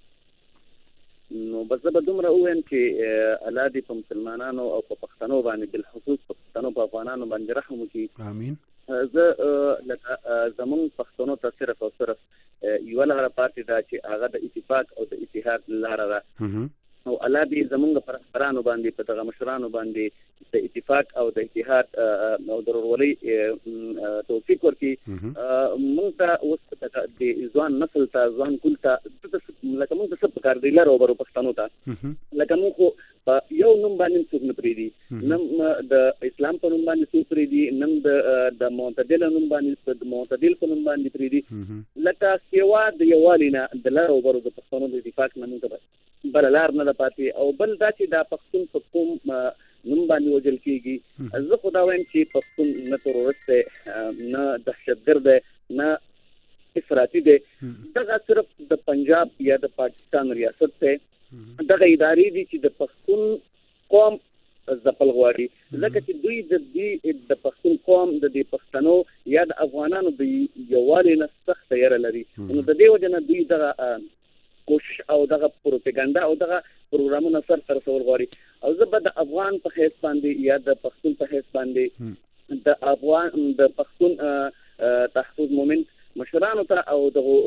S1: نو
S8: بس به دومره وایم چې الله دې په مسلمانانو او په پښتنو باندې بل خصوص په پښتنو په افغانانو باندې رحم وکړي.
S1: امين.
S8: زه لکه زمون پښتنو ته صرف او صرف یو لاره پاتې دا چې هغه د اتفاق او د اتحاد لاره ده، او الله دې زمونږ پر پرانو باندې په دغه مشرانو باندې د اتفاق او د اتحاد او د ورورولۍ توفیق ورکړي. موږ ته اوس د ځوان نسل ته ځوان کول ته لکه موږ څه په کار دی لاره وبرو پښتنو ته، لکه موږ خو یو نوم باندې څوک نه پریدي، نم د اسلام په نوم باندې څوک پریدي، نم د د معتدل نوم باندې د معتدل په نوم باندې پریدي، لکه سیوا د یوالینه د لاره وبرو د پښتنو د اتفاق نه موږ بل لار نه پاتې، او بل دا چې دا پښتون په کوم نوم باندې وجل کیږي. زه خدا وایم چې پښتون نه ترورست دی، نه دهشتګرد دی، نه افراطي دی، دغه صرف د پنجاب یا د پاکستان ریاست دی. دغه ادارې دي چې د پښتون قوم ځپل غواړي، ځکه چې دوی د دې د پښتون قوم د دې پښتنو یا د افغانانو د یووالي نه سخت یره لري. نو د دې وجه نه دوی دغه کوشش او دغه پروپاګاندا او دغه پروګرامونه سر تر څور غواړي. او زه به د افغان په حیث باندې یا د پښتون په حیث باندې د افغان د پښتون تحفظ مومنت مشرانو ته او دغه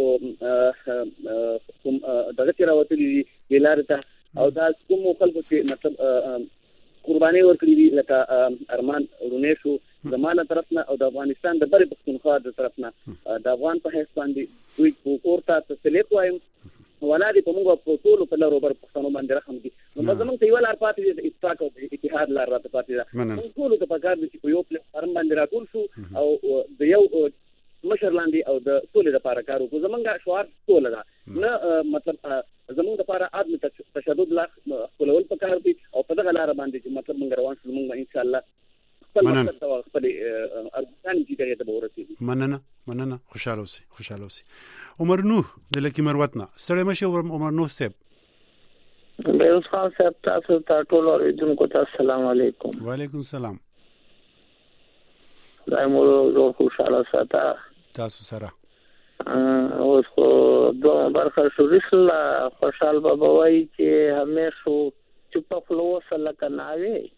S8: کوم دغه چې راوتلي دي لاره ته او دا کوم خلکو چې مطلب قرباني ورکړي دي لکه ارمان رونیشو زمانه طرفنا او د افغانستان د بری پښتونخوا د طرفنا د افغان په حیث باندې دوی کوورتا تسلیت وایم ولادي په موږ په ټول په لارو بر پښتنو باندې رحم دي. نو زمونږ ته یو لار پاتې دي، اتفاق او اتحاد لار راته پاتې ده. موږ ټول ته پکار دي چې په یو پلیټ فارم باندې راټول شو او د یو مشر لاندې او د ټول لپاره کار وکړو. زمونږ شعار ټول ده، نه مطلب زمونږ لپاره عدم تشدد لا خپلول پکار دي او په دغه لار باندې چې مطلب موږ روان شو، موږ ان شاء الله
S1: مننه
S8: خپل ارزان چې دغه ته ورسېږي.
S1: مننه مننه خوشاله اوسئ خوشاله اوسئ. عمر نوح د لکی مروتنا سره مشه عمر نوح صاحب.
S9: بیوس خان صاحب تاسو ته ټول اوریدونکو ته السلام علیکم.
S1: وعلیکم السلام.
S9: دای مو زو خوشاله ساته
S1: تاسو سره.
S9: اوس خو دوه برخه شو رسل خوشحال بابا وایي چې همیشه چوپه خوله اوسه لکه ناوې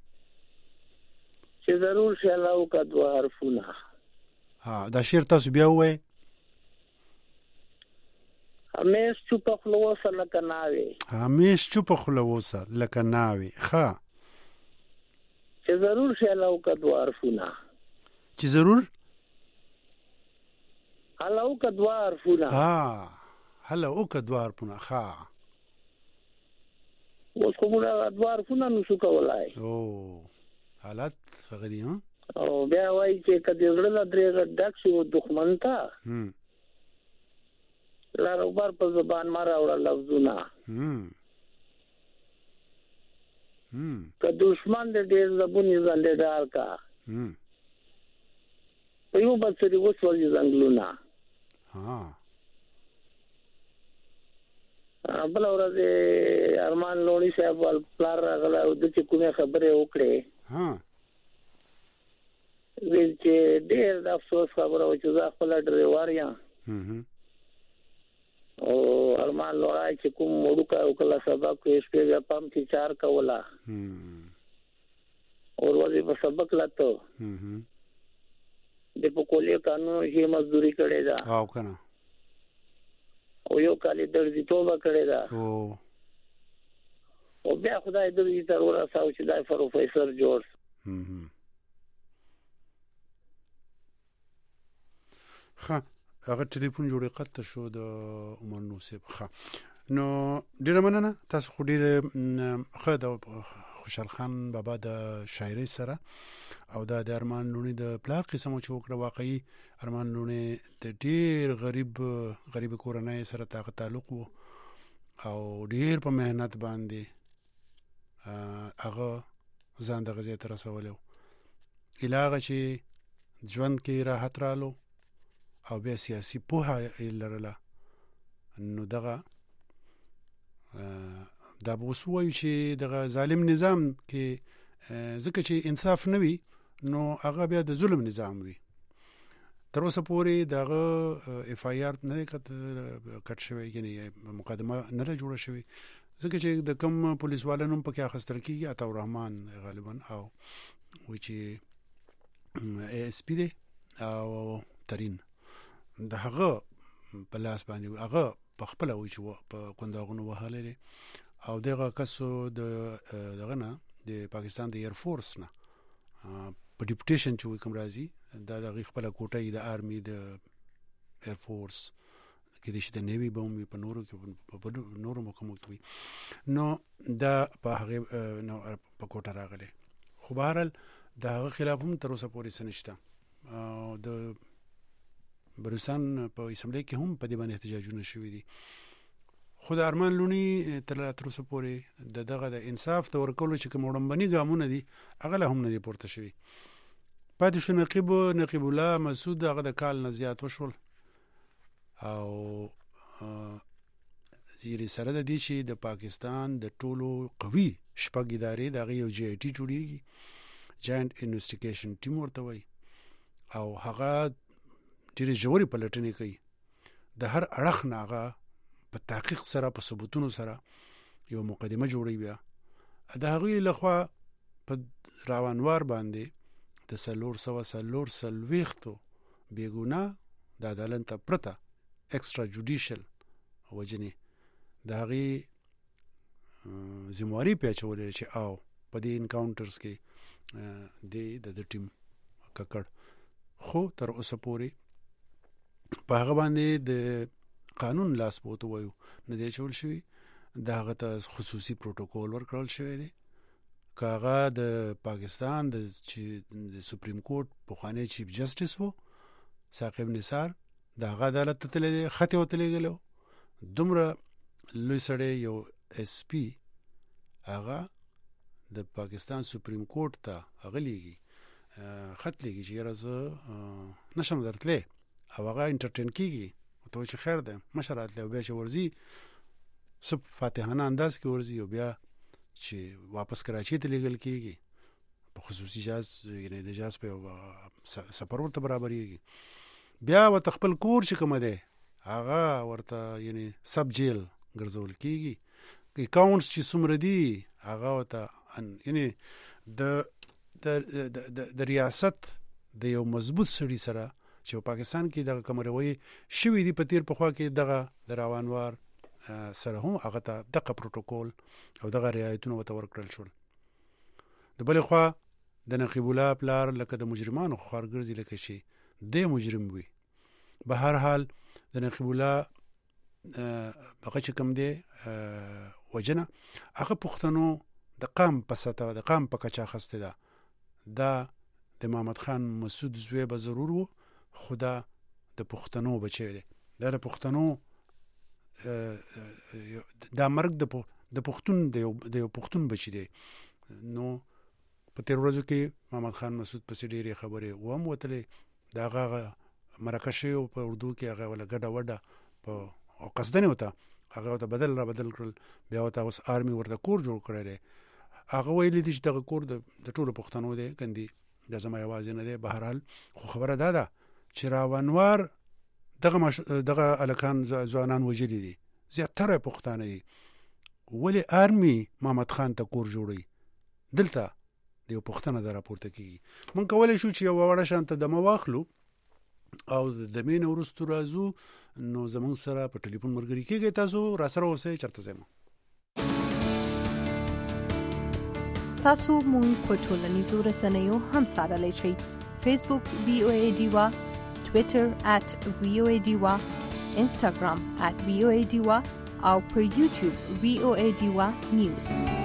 S9: چې ضرور شي الله وکړه دوه حرفونه.
S1: ها دا شعر تاسو بیا ووایئ.
S9: همیش چوپه خوله اوسه لکه ناوې.
S1: همیش چوپه خوله اوسه لکه ناوې. ښه
S9: چې ضرور شي الله وکړه دوه حرفونه.
S1: چې ضرور
S9: هله وکړه دوه حرفونه.
S1: ها هله وکړه دوه حرفونه. ښه
S9: اوس خو موږ دوه حرفونه نشو کولی.
S1: او حالت څنګه دي؟ ها
S9: او بیا وایي چې که د زړه نه درېغه ډک شي و دښمن ته لاروبر په زبان مه راوړه لفظونه. که دښمن د ډېر زبونې زندې ډار کا په یو بل سرې وسوځي ځنګلونه. بله ورځ ارمان لوڼي صاحب وال پلار راغلی او ده چې کومې خبرې وکړې ویل چې ډېر د افسوس خبره وه چې زه خپله ډریور یم او ارمان لوړی چې کوم وړوکی وکړله سبق یې شپې بیا پمپ کې چار کوله اور ورځې په سبق لته د په کولې قانون یې مزدوري کړې ده
S1: او کنه
S9: او یو کال یې درځیتوبه کړې ده او بیا خدای درځي ته ورساو چې دا پروفیسر جوړ.
S1: ښه هغه ټلیفون جوړې قطع شو د عمر نوسیب. ښه نو ډېره مننه. تاسو خو ډېره ښه د خوشحال خان بابا د شاعرۍ سره او دا د ارمان لوڼي د پلار قسم چې وکړه. واقعي ارمان لوڼي د ډېر غریب غریب کورنۍ سره تاغه تعلق وو او ډېر په مهنت باندې هغه ځان دغه ځای ته رسولی و. هغه چې ژوند کې راحت رالو او بیا سیاسي پوهه یې لرله نو دغه دا به اوس ووایو چې دغه ظالم نظام کې ځکه چې انصاف نه وي نو هغه بیا د ظلم نظام وي. تر اوسه پورې دغه اف آی آر نه کټ شوی، یعنی مقدمه نه ده جوړه شوې ځکه چې د کم پولیس والانو هم پکې اخیستل کېږي. عطا الرحمن غالبا او وایي چې ای اس پي دی او ترین د هغه په لاس باندې هغه په خپله وایي چې په کنداغونو وهلی دی او دغه کسو د دغه نه د پاکستان د ایر فورس نه په ډیپوټیشن چې وایي کوم راځي دا د هغې خپله کوټه د آرمي د ایر فورس کېدای شي د نیوي به هم وي، په نورو کې په نورو محکمو کې وي. نو دا په هغې په کوټه راغلی. خو بهرحال د هغه خلاف هم تر اوسه پورې څه نشته. د بلوچستان په اسمبلی کې هم په دې باندې احتجاجونه شوي دي. خو د ارمان لوڼي تر اوسه پورې د دغه د انصاف د ورکولو چې کوم وړاندوینې ګامونه دي هغه لا هم نه دي پورته شوي. پاتې شو نقیب نقیب الله مسعود، هغه د کال نه زیات وشول او زیرې سره د دې چې د پاکستان د ټولو قوي شپږ ادارې د هغې یو جی آی ټي جوړېږي، جاینټ انویسټیګیشن ټیم ورته وایي، او هغه ډېرې ژورې پلټنې کوي. د هر اړخ نه هغه په تحقیق سره په ثبوتونو سره یو مقدمه جوړوي. بیا د هغوی لخوا په راونوار باندې د څلور سوه څلور څلوېښتو بېګناه د عدالت ته پرته ایکسټرا جوډیشل وجنې د هغې ذمواري پې اچولې چې او په دې انکاونټرز کې دی د د ټیم ککړ. خو تر اوسه پورې په هغه باندې د قانون لاس پوت وایو نه دی اچول شوي. د هغه ته خصوصي پروتوکول ورکړل شوی دی. که هغه د پاکستان د چې د سپریم کورټ پخوانی چیف جسټس و ثاقب نثار، د هغه عدالت ته تللی دی، خط یې ورته لیږلی و. دومره لوی سړی یو ایس پي هغه د پاکستان سپریم کورټ ته هغه لیږي خط لیږي چې یاره زه نشم درتلی، او هغه انټرټین کېږي ورته وایي چې خیر دی مشه راتلی، او بیا چې ورځي څه فاتحانه انداز کې ورځي او بیا چې واپس کراچۍ ته لیږل کېږي په خصوصي جاز، یعنې د جاز په یو سفر ورته برابرېږي. بیا ورته خپل کور چې کوم دی هغه ورته یعنی سب جیل ګرځول کیږي. اکاونټس چې څومره دي هغه ورته یعنی د د ریاست د یو مضبوط سړي سره چې په پاکستان کې دغه کوم روي شوی دی په تیر په خوا کې دغه د روانوار سره هم هغه ته دغه پروتوکول او دغه رعایتونه ورته ورکړل شول. د بلې خوا د نقیب الله پلار لکه د مجرمانو خارګرځي لکه شي د مجرم وي. به هر حال د نقیب الله هغه چې کوم دی وجنه هغه پښتنو د قام په سطح د قام په کچا خسته ده. دا د محمد خان مسعود زوی به ضرور وو خدا د پښتنو بچی دی. دا د پښتنو دا مرګ د پښتون د یو پښتون بچی دی. نو په تیر ورځو کې محمد خان مسعود پسې ډېرې خبرې وهم وتلې د هغه مرکه شوی په اردو کې هغه ولا ګډه وډه په او قصدنه وته هغه ته بدل را بدل کړل. بیا وته اوس آرمي ورته کور جوړ کړی دی. هغه ویلي دي چې دغه کور د ټولو پښتنو دی ګندي د زما یوازې نه دی. به هر حال خو خبره دا ده چې راونوار دغه مش... دغه الکان ځوانان وجلی دي زیاتره پښتانه دي. ولی آرمي محمد خان ته کور جوړي دلته د یو پښتنه در راپورته کیږي. مونږ کولای شو چې یو وړه شانته د مواخلو او د مين ورستو راځو نو زمونږ سره په ټلیفون مرګري کېږي. تاسو را سره اوسئ چرته زمو
S10: تاسو مونږ په ټولنیزو رسنیو هم سره لشي. فیسبوک وی او ای ډیوا، ټوئیټر ات وی او ای ډیوا، انستګرام ات وی او ای ډیوا او پر یوټیوب وی او ای ډیوا نیوز.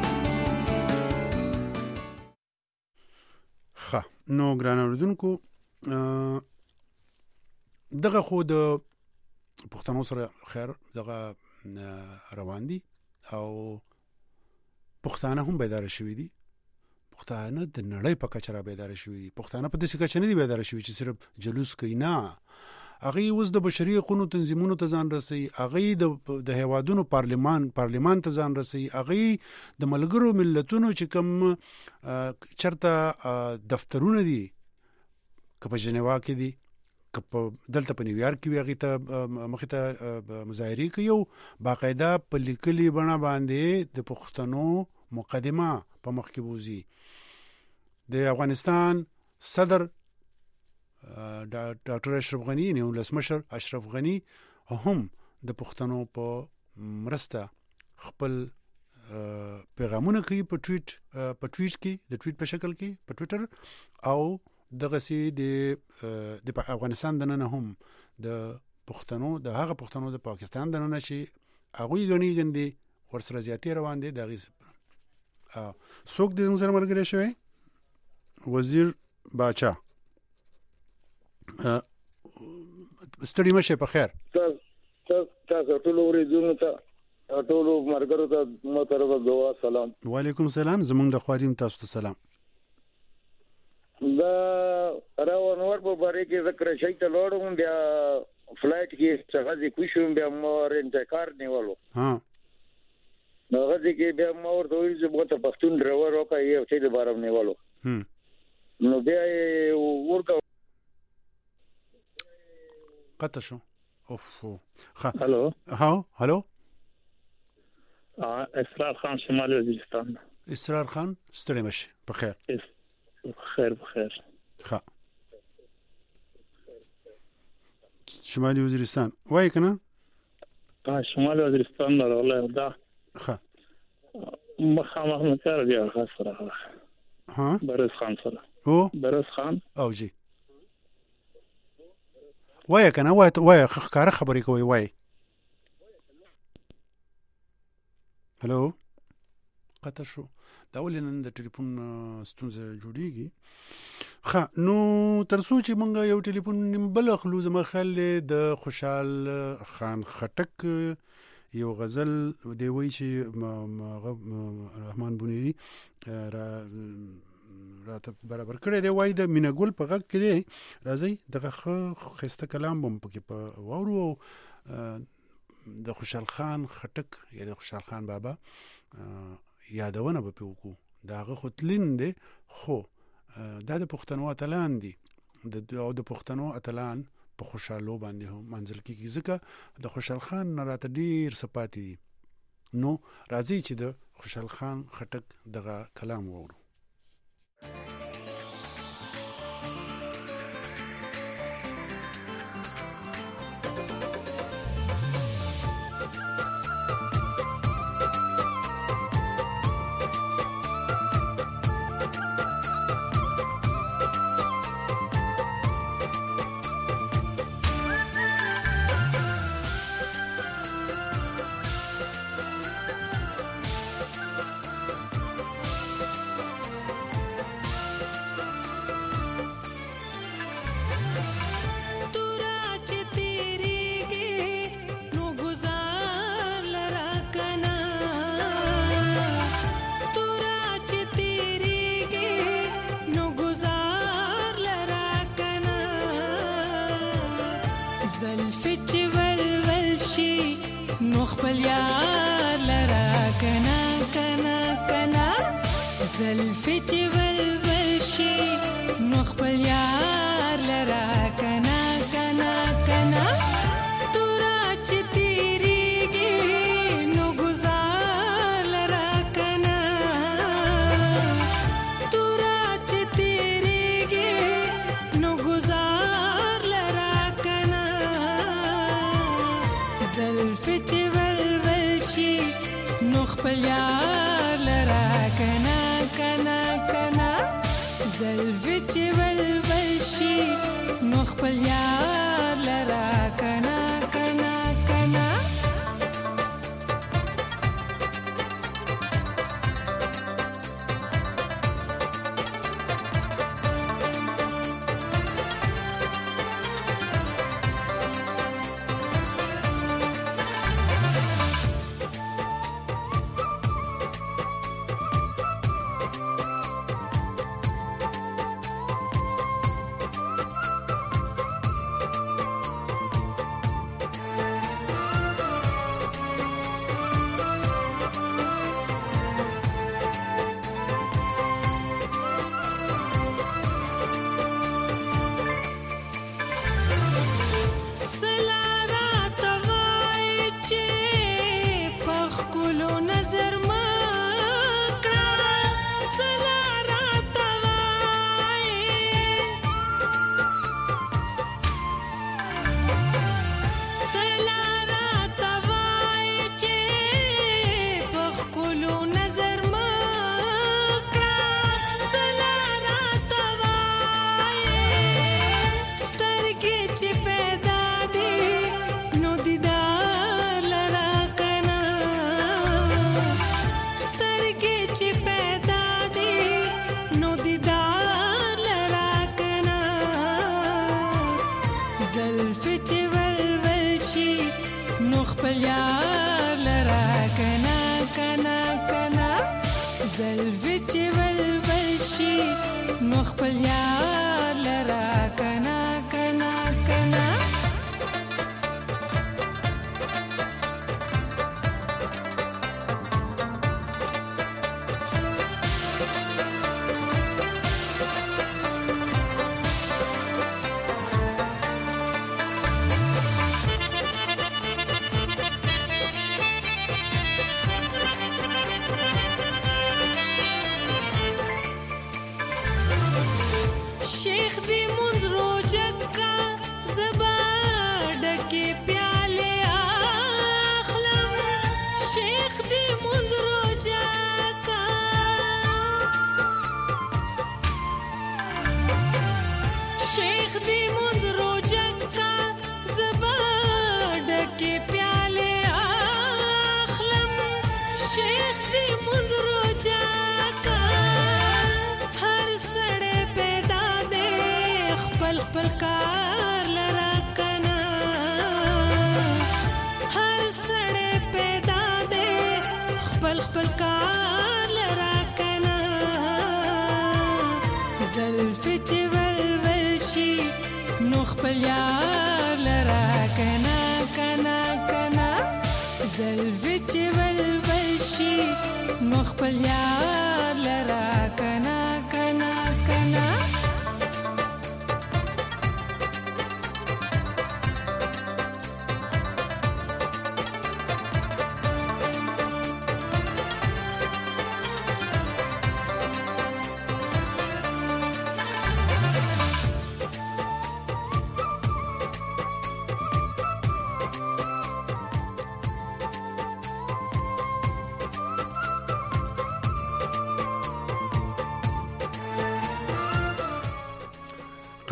S1: ښه نو ګران اوریدونکو دغه خو د پښتنو سره خیر دغه روان دي او پښتانه هم بیدار شوي دي. پښتانه د نړۍ په کچه را بیدار شوي دي. پښتانه په داسې کچه نه دي بیدار شوي چې صرف جلوس کوي. نه، هغه اوس د بشري حقوقو تنظیمونو ته ځان رسي، هغه د د هیوادونو پارلمان پارلمان ته ځان رسي، هغه د ملګرو ملتونو چې کوم چرته دفترونه دي که په جنیوا کې دي که په دلته په نیویارک کې هغه ته مخې ته مظاهرې کوي او باقاعده په لیکلي بڼه باندې د پښتنو مقدمه په مخ کې بوزي. د افغانستان صدر ډاکټر اشرف غنی نه ولسمشر اشرف غنی هم د پښتنو په مرسته خپل پیغامونه کوي په ټویټ په ټویټ کې د ټویټ په شکل کې په ټویټر او دغه سي د د افغانستان د نن هم د پښتنو د هغه پښتنو د پاکستان د نن شي هغه غنی غندي ورسره زیاتې روان دي. دغه څوک د موږ سره ملګری شوی وزیر باچا ستړي مشه په خیر.
S11: تاسو ټول ورځونو ته ټول مرګرو ته مو طرفه دعا سلام.
S1: وعلیکم السلام. زمونږ د خواریم تاسو ته سلام.
S11: دا راونور په باره کې ذکر شي ته لوړم بیا فلایټ کې څنګه ځي کوشم بیا مور انتکار نیولو.
S1: ها
S11: نو هغه کې بیا مور دوی چې مو ته پښتون ډرایور وکړي یو څه د بارم نیولو.
S1: هم
S11: نو بیا ورکو
S1: قطع شو. اوف
S12: ها هلو
S1: ها هلو
S12: اسرار خان شمالي وزیرستان.
S1: اسرار خان ستړي مشه په خیر.
S12: بخیر بخیر.
S1: ښه شمالي وزیرستان وای کنه؟
S12: ها شمالي وزیرستان نه راغلی دا.
S1: ښه
S12: مخامخ نه کار دی خاص سره.
S1: ها
S12: برز خان سره.
S1: او
S12: برز خان
S1: او جی وای کنه وای وای ښکار خبرې کوي وای. هلو قطع شو. دا ولې نن د ټلیفون ستونزه جوړیږي. ښه نو تر څو چې مونږ یو ټلیفون بل خلو زما خیال د خوشحال خان خټک یو غزل دی وی چې رحمان بونیری را راته برابر کړی دی وای د مینګل په غږ کې دی. راځي دغه خسته کلام بم پکې په واورو د خوشحال خان خټک یا د خوشحال خان بابا یادونه به په وکړو. داغه خطلین دی خو دا د پښتنو اتلان دي د او د پښتنو اتلان په خوشاله باندې هم منزل کیږي. ځکه د خوشحال خان نه راته ډیر صفاتي نو راځي چې د خوشحال خان خټک دغه کلام وورو.
S13: خپل یار لرا کنا کنا کنا زلفی چې ولول شي نو خپل یار لرا کنا کنا کنا تورا چې تیریږي نو گزار لرا کنا تورا چې تیریږي نو گزار لرا کنا زلفی چې نو خپل یار لرا کنا کنا کنا زلفی چې ولول شي نو خپل یار لرا کنا کنا کنا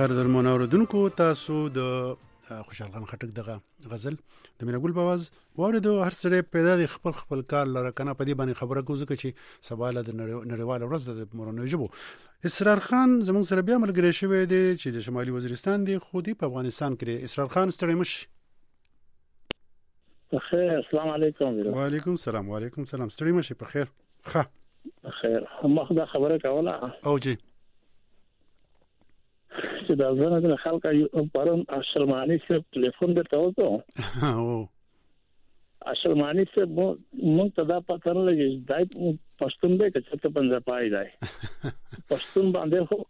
S1: قدرمن اوریدونکو تاسو د خوشحال خان خټک دغه غزل د مینګل بواز واورید هر سره پیدا د خپل خپل کار لره کنه په دې باندې خبره کوزه چې سباله د نړیوال ورځ د مورنۍ ژبو. اسرار خان زموږ سره بیا ملګری شوی دی چې د شمالي وزیرستان دی خو دی په افغانستان کې. اسرار خان ستړي مش.
S12: بخیر. السلام علیکم.
S1: وعلیکم السلام. وعلیکم السلام. ستړي مش په خیر. ښه
S12: بخیر. مخ دا خبره کوله
S1: او جی
S12: چې دا ځنه د خلکو پرون اشرمانی صاحب ټلیفون درته وکړو
S1: او
S12: اشرمانی صاحب مونږ ته دا پته نه لګي دای پښتون دی چې ته پنځه پای دی پښتون باندې خو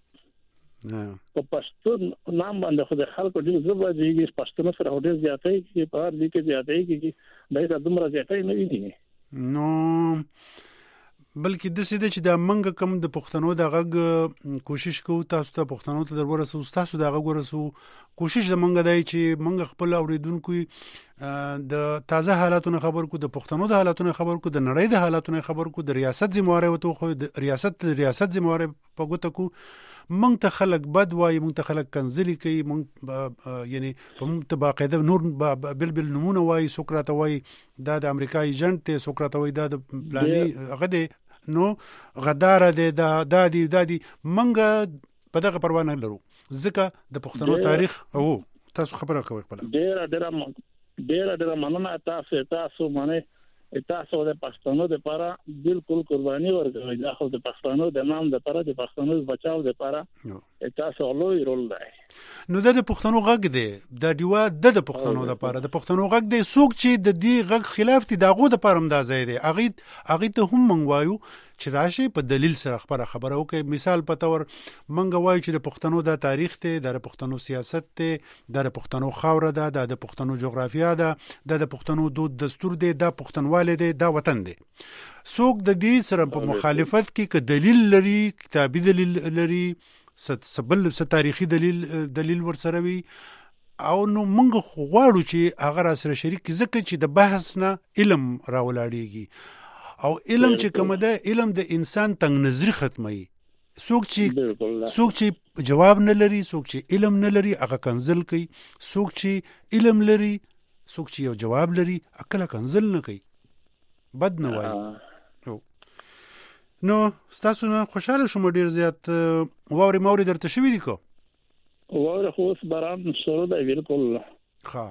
S12: په پښتون نام باندې خو د خلکو ډېر زبر دیږي پښتون سره ډېر زیاتې کې په هر دي کې زیاتې کې دای دا دومره زیاتې نه وي
S1: نو بلکې د سیده چې د منګ کم د پښتنو د غږ کوشش کوو تاسو ته پښتنو ته درورسو تاسو د غږ ورسو کوشش زمونږ دی چې منګ خپل اوریدونکو د تازه حالاتونو خبر کو د پښتنو د حالاتونو خبر کو د نړۍ د حالاتونو خبر کو د ریاست ذمہواره وته خو د ریاست د ریاست ذمہواره په ګوته کو منګ ته خلک بد وای منګ ته خلک کنځلي کوي منګ یعنی په منګ ته باقاعده نور بل بل نمونه وای سوکراته وای دا د امریکا ایجنټ ته سوکراته وای دا د پلاني هغه نو غدار دی دا دادی دادی منګه په دغه پروا نه لرو ځکه د پښتنو تاریخ او تاسو خبره کوي خپل
S12: ډیر ډیر ډیر ډیر مننه تاسو تاسو باندې تاسو د پښتنو لپاره بالکل قرباني ورکوي دا خو د پښتنو د نام لپاره د پښتنو بچاو لپاره تاسو لوی رول دی.
S1: نو د پښتنو غږ دی د دیوا د پښتنو لپاره د پښتنو غږ دی څوک چې د دې غږ خلاف دي داغه د پرم دا ځای دی اغه اغه ته هم منغوایو چې راشي په دلیل سره خبره خبره وکي. مثال په تور منګ وایي چې د پښتنو د تاریخ ته د پښتنو سیاست ته د پښتنو خاور ده د پښتنو جغرافیا ده د پښتنو دود دستور دی د پښتنواله دی د وطن دی. څوک د دې سره په مخالفت کې ک دلیل لري کتابي دلیل لري سبل س تاریخي دلیل دلیل ورسره وي او نو موږ غواړو چې هغه را سره شریک ځکه چې د بحث نه علم راولاړيږي او علم چې کوم ده علم د انسان تنگ نظری ختمي. څوک چې څوک چې جواب نه لري څوک چې علم نه لري هغه کنزل کوي څوک چې علم لري څوک چې یو جواب لري عقل کنزل نه کوي بد نه وایي. نو ستاسو نه خوشاله شوم ډیر زیات ووري موري درته شوی دي کو
S12: ووري خو اوس باران شروع دی بالکل
S1: ښه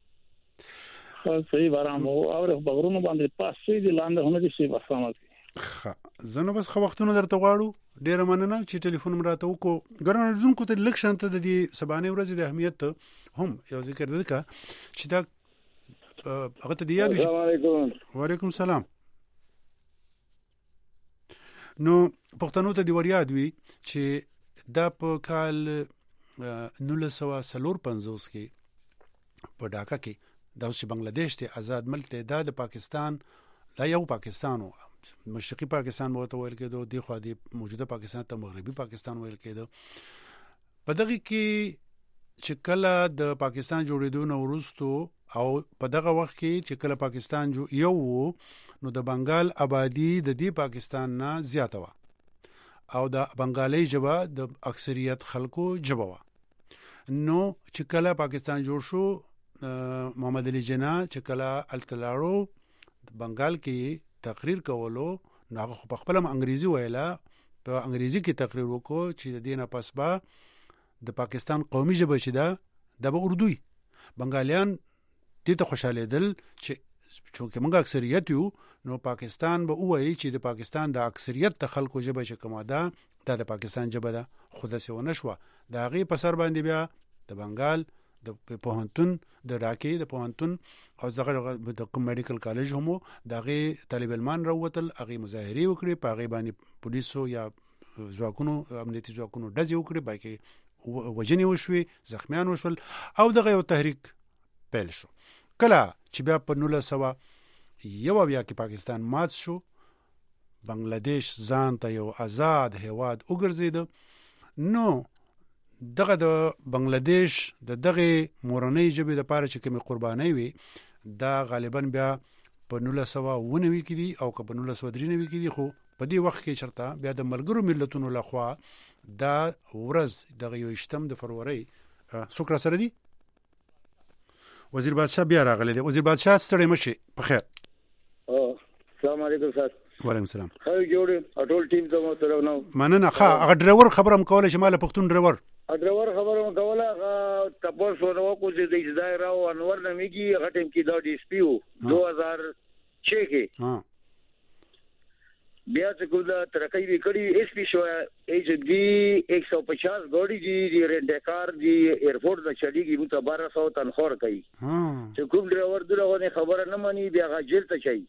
S12: خو صحیح باران او اور بغرونو باندې پاسې دي لاندې هم دي شي بسامه
S1: ښه زنه بس خو وختونه درته غواړو ډیر مننه چې ټلیفون مراته وکړو ګرانو دونکو ته لکشن ته د دې سبانه ورځ د اهمیت هم یو ذکر وکړه چې دا هغه ته دی یاد
S11: السلام علیکم.
S1: وعلیکم السلام. نو پښتنو ته دی وریاد وی چې دا په کال نولس سوه څلور پنځوس کې په ډاکا کې د اوس بنگلاديش ته آزاد ملک ته د پاکستان دا یو پاکستانو مشرقي پاکستان مو ته ویل کېدو دی خو د موجوده پاکستان ته مغربي پاکستان ویل کېدو. په دغه کې چې کله د پاکستان جوړېدو نو ورستو او په دغه وخت کې چې کله پاکستان جو یو نو د بنگال آبادی د دې پاکستان نه زیاته و او د بنگالي ژبه د اکثریت خلکو ژبه و. نو چې کله پاکستان جوړ شو محمد علي جناح چې کله التلاړو بنگال کې تقریر کولو نو هغه په خپل انګریزي ویلا په انګریزي کې تقریر وکړو چې د دینه پس با د پاکستان قومي ژبه چې دا د اردوي بنگالیان دې ته خوشاله دل چې چونکه موږ اکثریت یو نو پاکستان به وایي چې د پاکستان د اکثریت د خلکو ژبه چې کومه ده د پاکستان ژبه ده خو د سیونه شو د هغه په سر باندې بیا د بنگال د پوهنتون د راکې د پوهنتون او زغه د کوم میډیکل کالج هم د هغه طالب علمان راوتل هغه مظاهره وکړي په هغه باندې پولیسو یا ځواکونو امنیتي ځواکونو ډزې وکړي باکې وجنې وشوي زخمیان وشول او دغه یو تحریک پیل شو. کله چې بیا په نولس سوه یو بیا کې پاکستان مات شو بنگلاديش ځان ته یو آزاد هیواد وګرځید نو دغه د بنگلاديش د دغه مورنۍ ژبې د پاره چې کومه قرباني وي دا غالبا بیا په نولس سوه اووه نوي کې دي او که په نولس سوه درې نوي کې دي خو په دې وخت کې چرته بیا د ملګرو ملتونو لخوا دا ورځ دغه یو شتم د فروری څوک را سره دي؟ وزیر بادشاه بیا راغلی دی. وزیر بادشاه ستړی مشي په خیر.
S11: السلام علیکم سر.
S1: وعلیکم السلام.
S11: خو جوړ ټول ټیم ته محترم نو
S1: مننه. ښه هغه ډرایور خبره م کوله چې مال پښتون ډرایور
S11: ډرایور خبره م کوله هغه تاسو نو کو چې د ځای راو انور نمیږي هغه ټیم کې دا ډي اس پی و دو هزار छह کې ها بیا چې کومه ترقی وکړي اس پی شو ایچ ڈی एक सौ पचास गाड़ी जी जी रेंट कार जी एयरपोर्ट د چلیږي مو ته بارہ سو تنخواه کوي چې کوم ډرایور دغه خبره نه مانی بیا غجل ته شي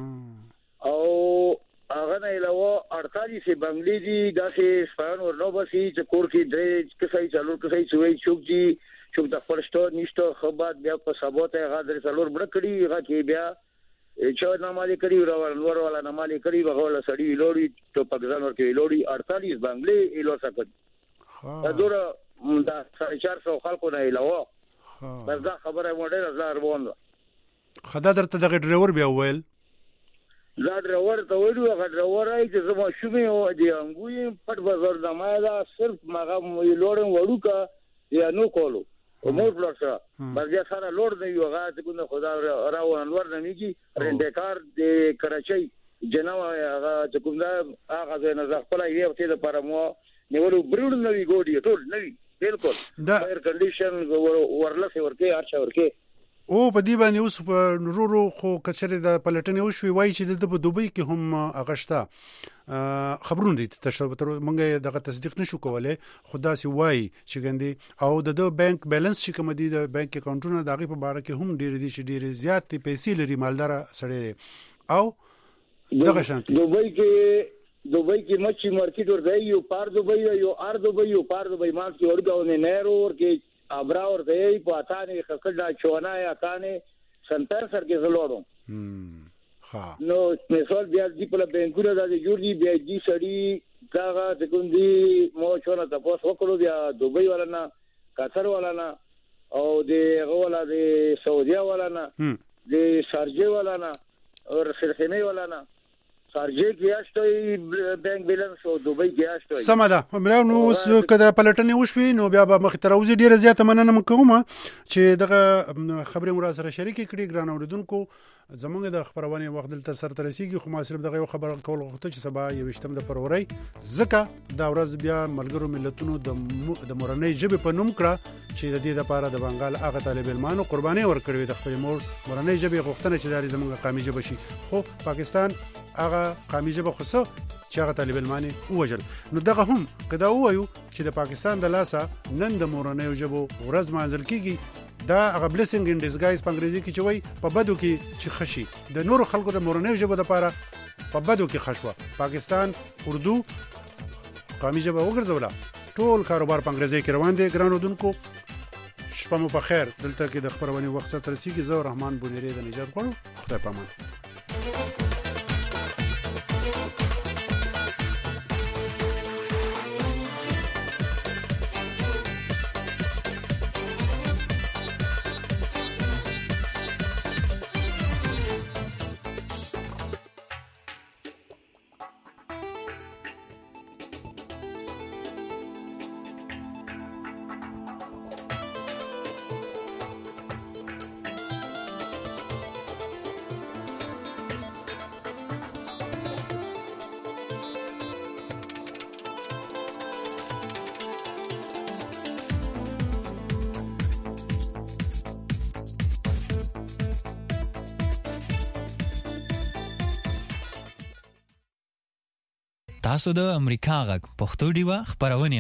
S11: او هغه نه علاوه اڑتالیس بنگلي دي داسې سپان ورنو بسي چې کور کې درې کسای چالو کسای چوي چوک جی چوک د فرشتو نشته خبرات بیا په سبوته هغه درې څلور بڑ کړي هغه کې بیا چې نامالي کړي راول ور ولا نامالي کړي هغه سړی لوري ته پاکستان ورکې لوري اڑتالیس بنگلي ایلو سکت دا دور دا چار سو خلکو نه علاوه بس دا خبره مونږه زار وونه
S1: خدا درته دغه ډرایور بیا ویل
S11: دا ډرایور ته ویلو هغه ډرایور راځي چې زما شومې او دی انګوي پټ بازار د ما دا صرف ماغه لوړم وړو کا یا نو کولو او مور پلاسا بلګه سره لوړ دی هغه ته کو خدا راو انور نمیږي رنټ کار د کراچۍ جناو هغه چې کوم دا هغه نه ځخپل یې په دې لپاره مو نیولو برود نوی ګوډي ټول نوی بالکل ایر کنډیشن ورلسه ورکه ارچا ورکه
S1: او په دې باندې اوس په نورو خو کچره د پلټنې وشوي وایي چې د دوبۍ کې هم اغشتا خبرونه دي تاسو به مونږه دغه تصدیق نشو کولای خدا سي وایي چې ګندي او د بانک بیلانس چې کوم دي د بانک اکاونټونو دغه په اړه کې هم ډېر دي چې ډېر زیات پیسې لري مالدار سره او دغه شانتي
S11: دوبۍ کې دوبۍ کې مچي مارکیټ ور دی یو پار دوبۍ یو ار دوبۍ یو پار دوبۍ مال کې ورګاو نه نهرو ورکه ابرا اور دی په اتانه خکړه چونه یا کانه سنتر سر کې زلوړو ها نو مثال بیا دې په بانکونو د جوړي بیا دې سړی دا څنګه مو چونه تاسو وکړو بیا دوبۍ ولنه قطر ولنه او د غولا د سعودي ولنه د شارجه ولنه او سرخینه ولنه شارجه کې اشتوي بانک بیلانس او دوبۍ کې اشتوي
S1: سمدا مې نو اوس کده پلټنې وشوي نو بیا به مخ تر اوسه ډیره زیاته مننه کوم چې دغه خبرې مو را سره شریک کړي ګران اوریدونکو زمونږ د خبرونه وخت دلته سره ترسيږي خو ما صرف دغه خبر کول غوښته چې سبا یو شتم د پروري زکه دا ورځ بیا ملګرو ملتونو د د مورنۍ ژبې په نوم کړه چې د دې لپاره د بنگال هغه طالب علمانو قرباني ورکړي د خپل مور مورنۍ ژبې غوښتنه چې داري زمونږ قومي ژبه شي خو پاکستان هغه قومي ژبه خصو چې هغه طالب علمانه وجل نو دغه هم کدا وایو چې د پاکستان د لاسه نن د مورنۍ ژبه ورځ منځل کیږي دا هغه بلیسنګ ان ډیسګایز په انګریزي کې چوي په بدو کې چې خشي د نورو خلکو د مورنۍ ژبه د لپاره په بدو کې خشوه پاکستان اردو قومي ژبه وګرځوله ټول کاروبار په انګریزي کې روان دي ګرانو دونکو شپه مو په خیر دلته کې د خبرونه وخت سره ترسيږي زه رحمان بونيري د نجات غواړم خدای پامان
S14: تاسو د امریکا غږ پښتو ډیوه خبرونه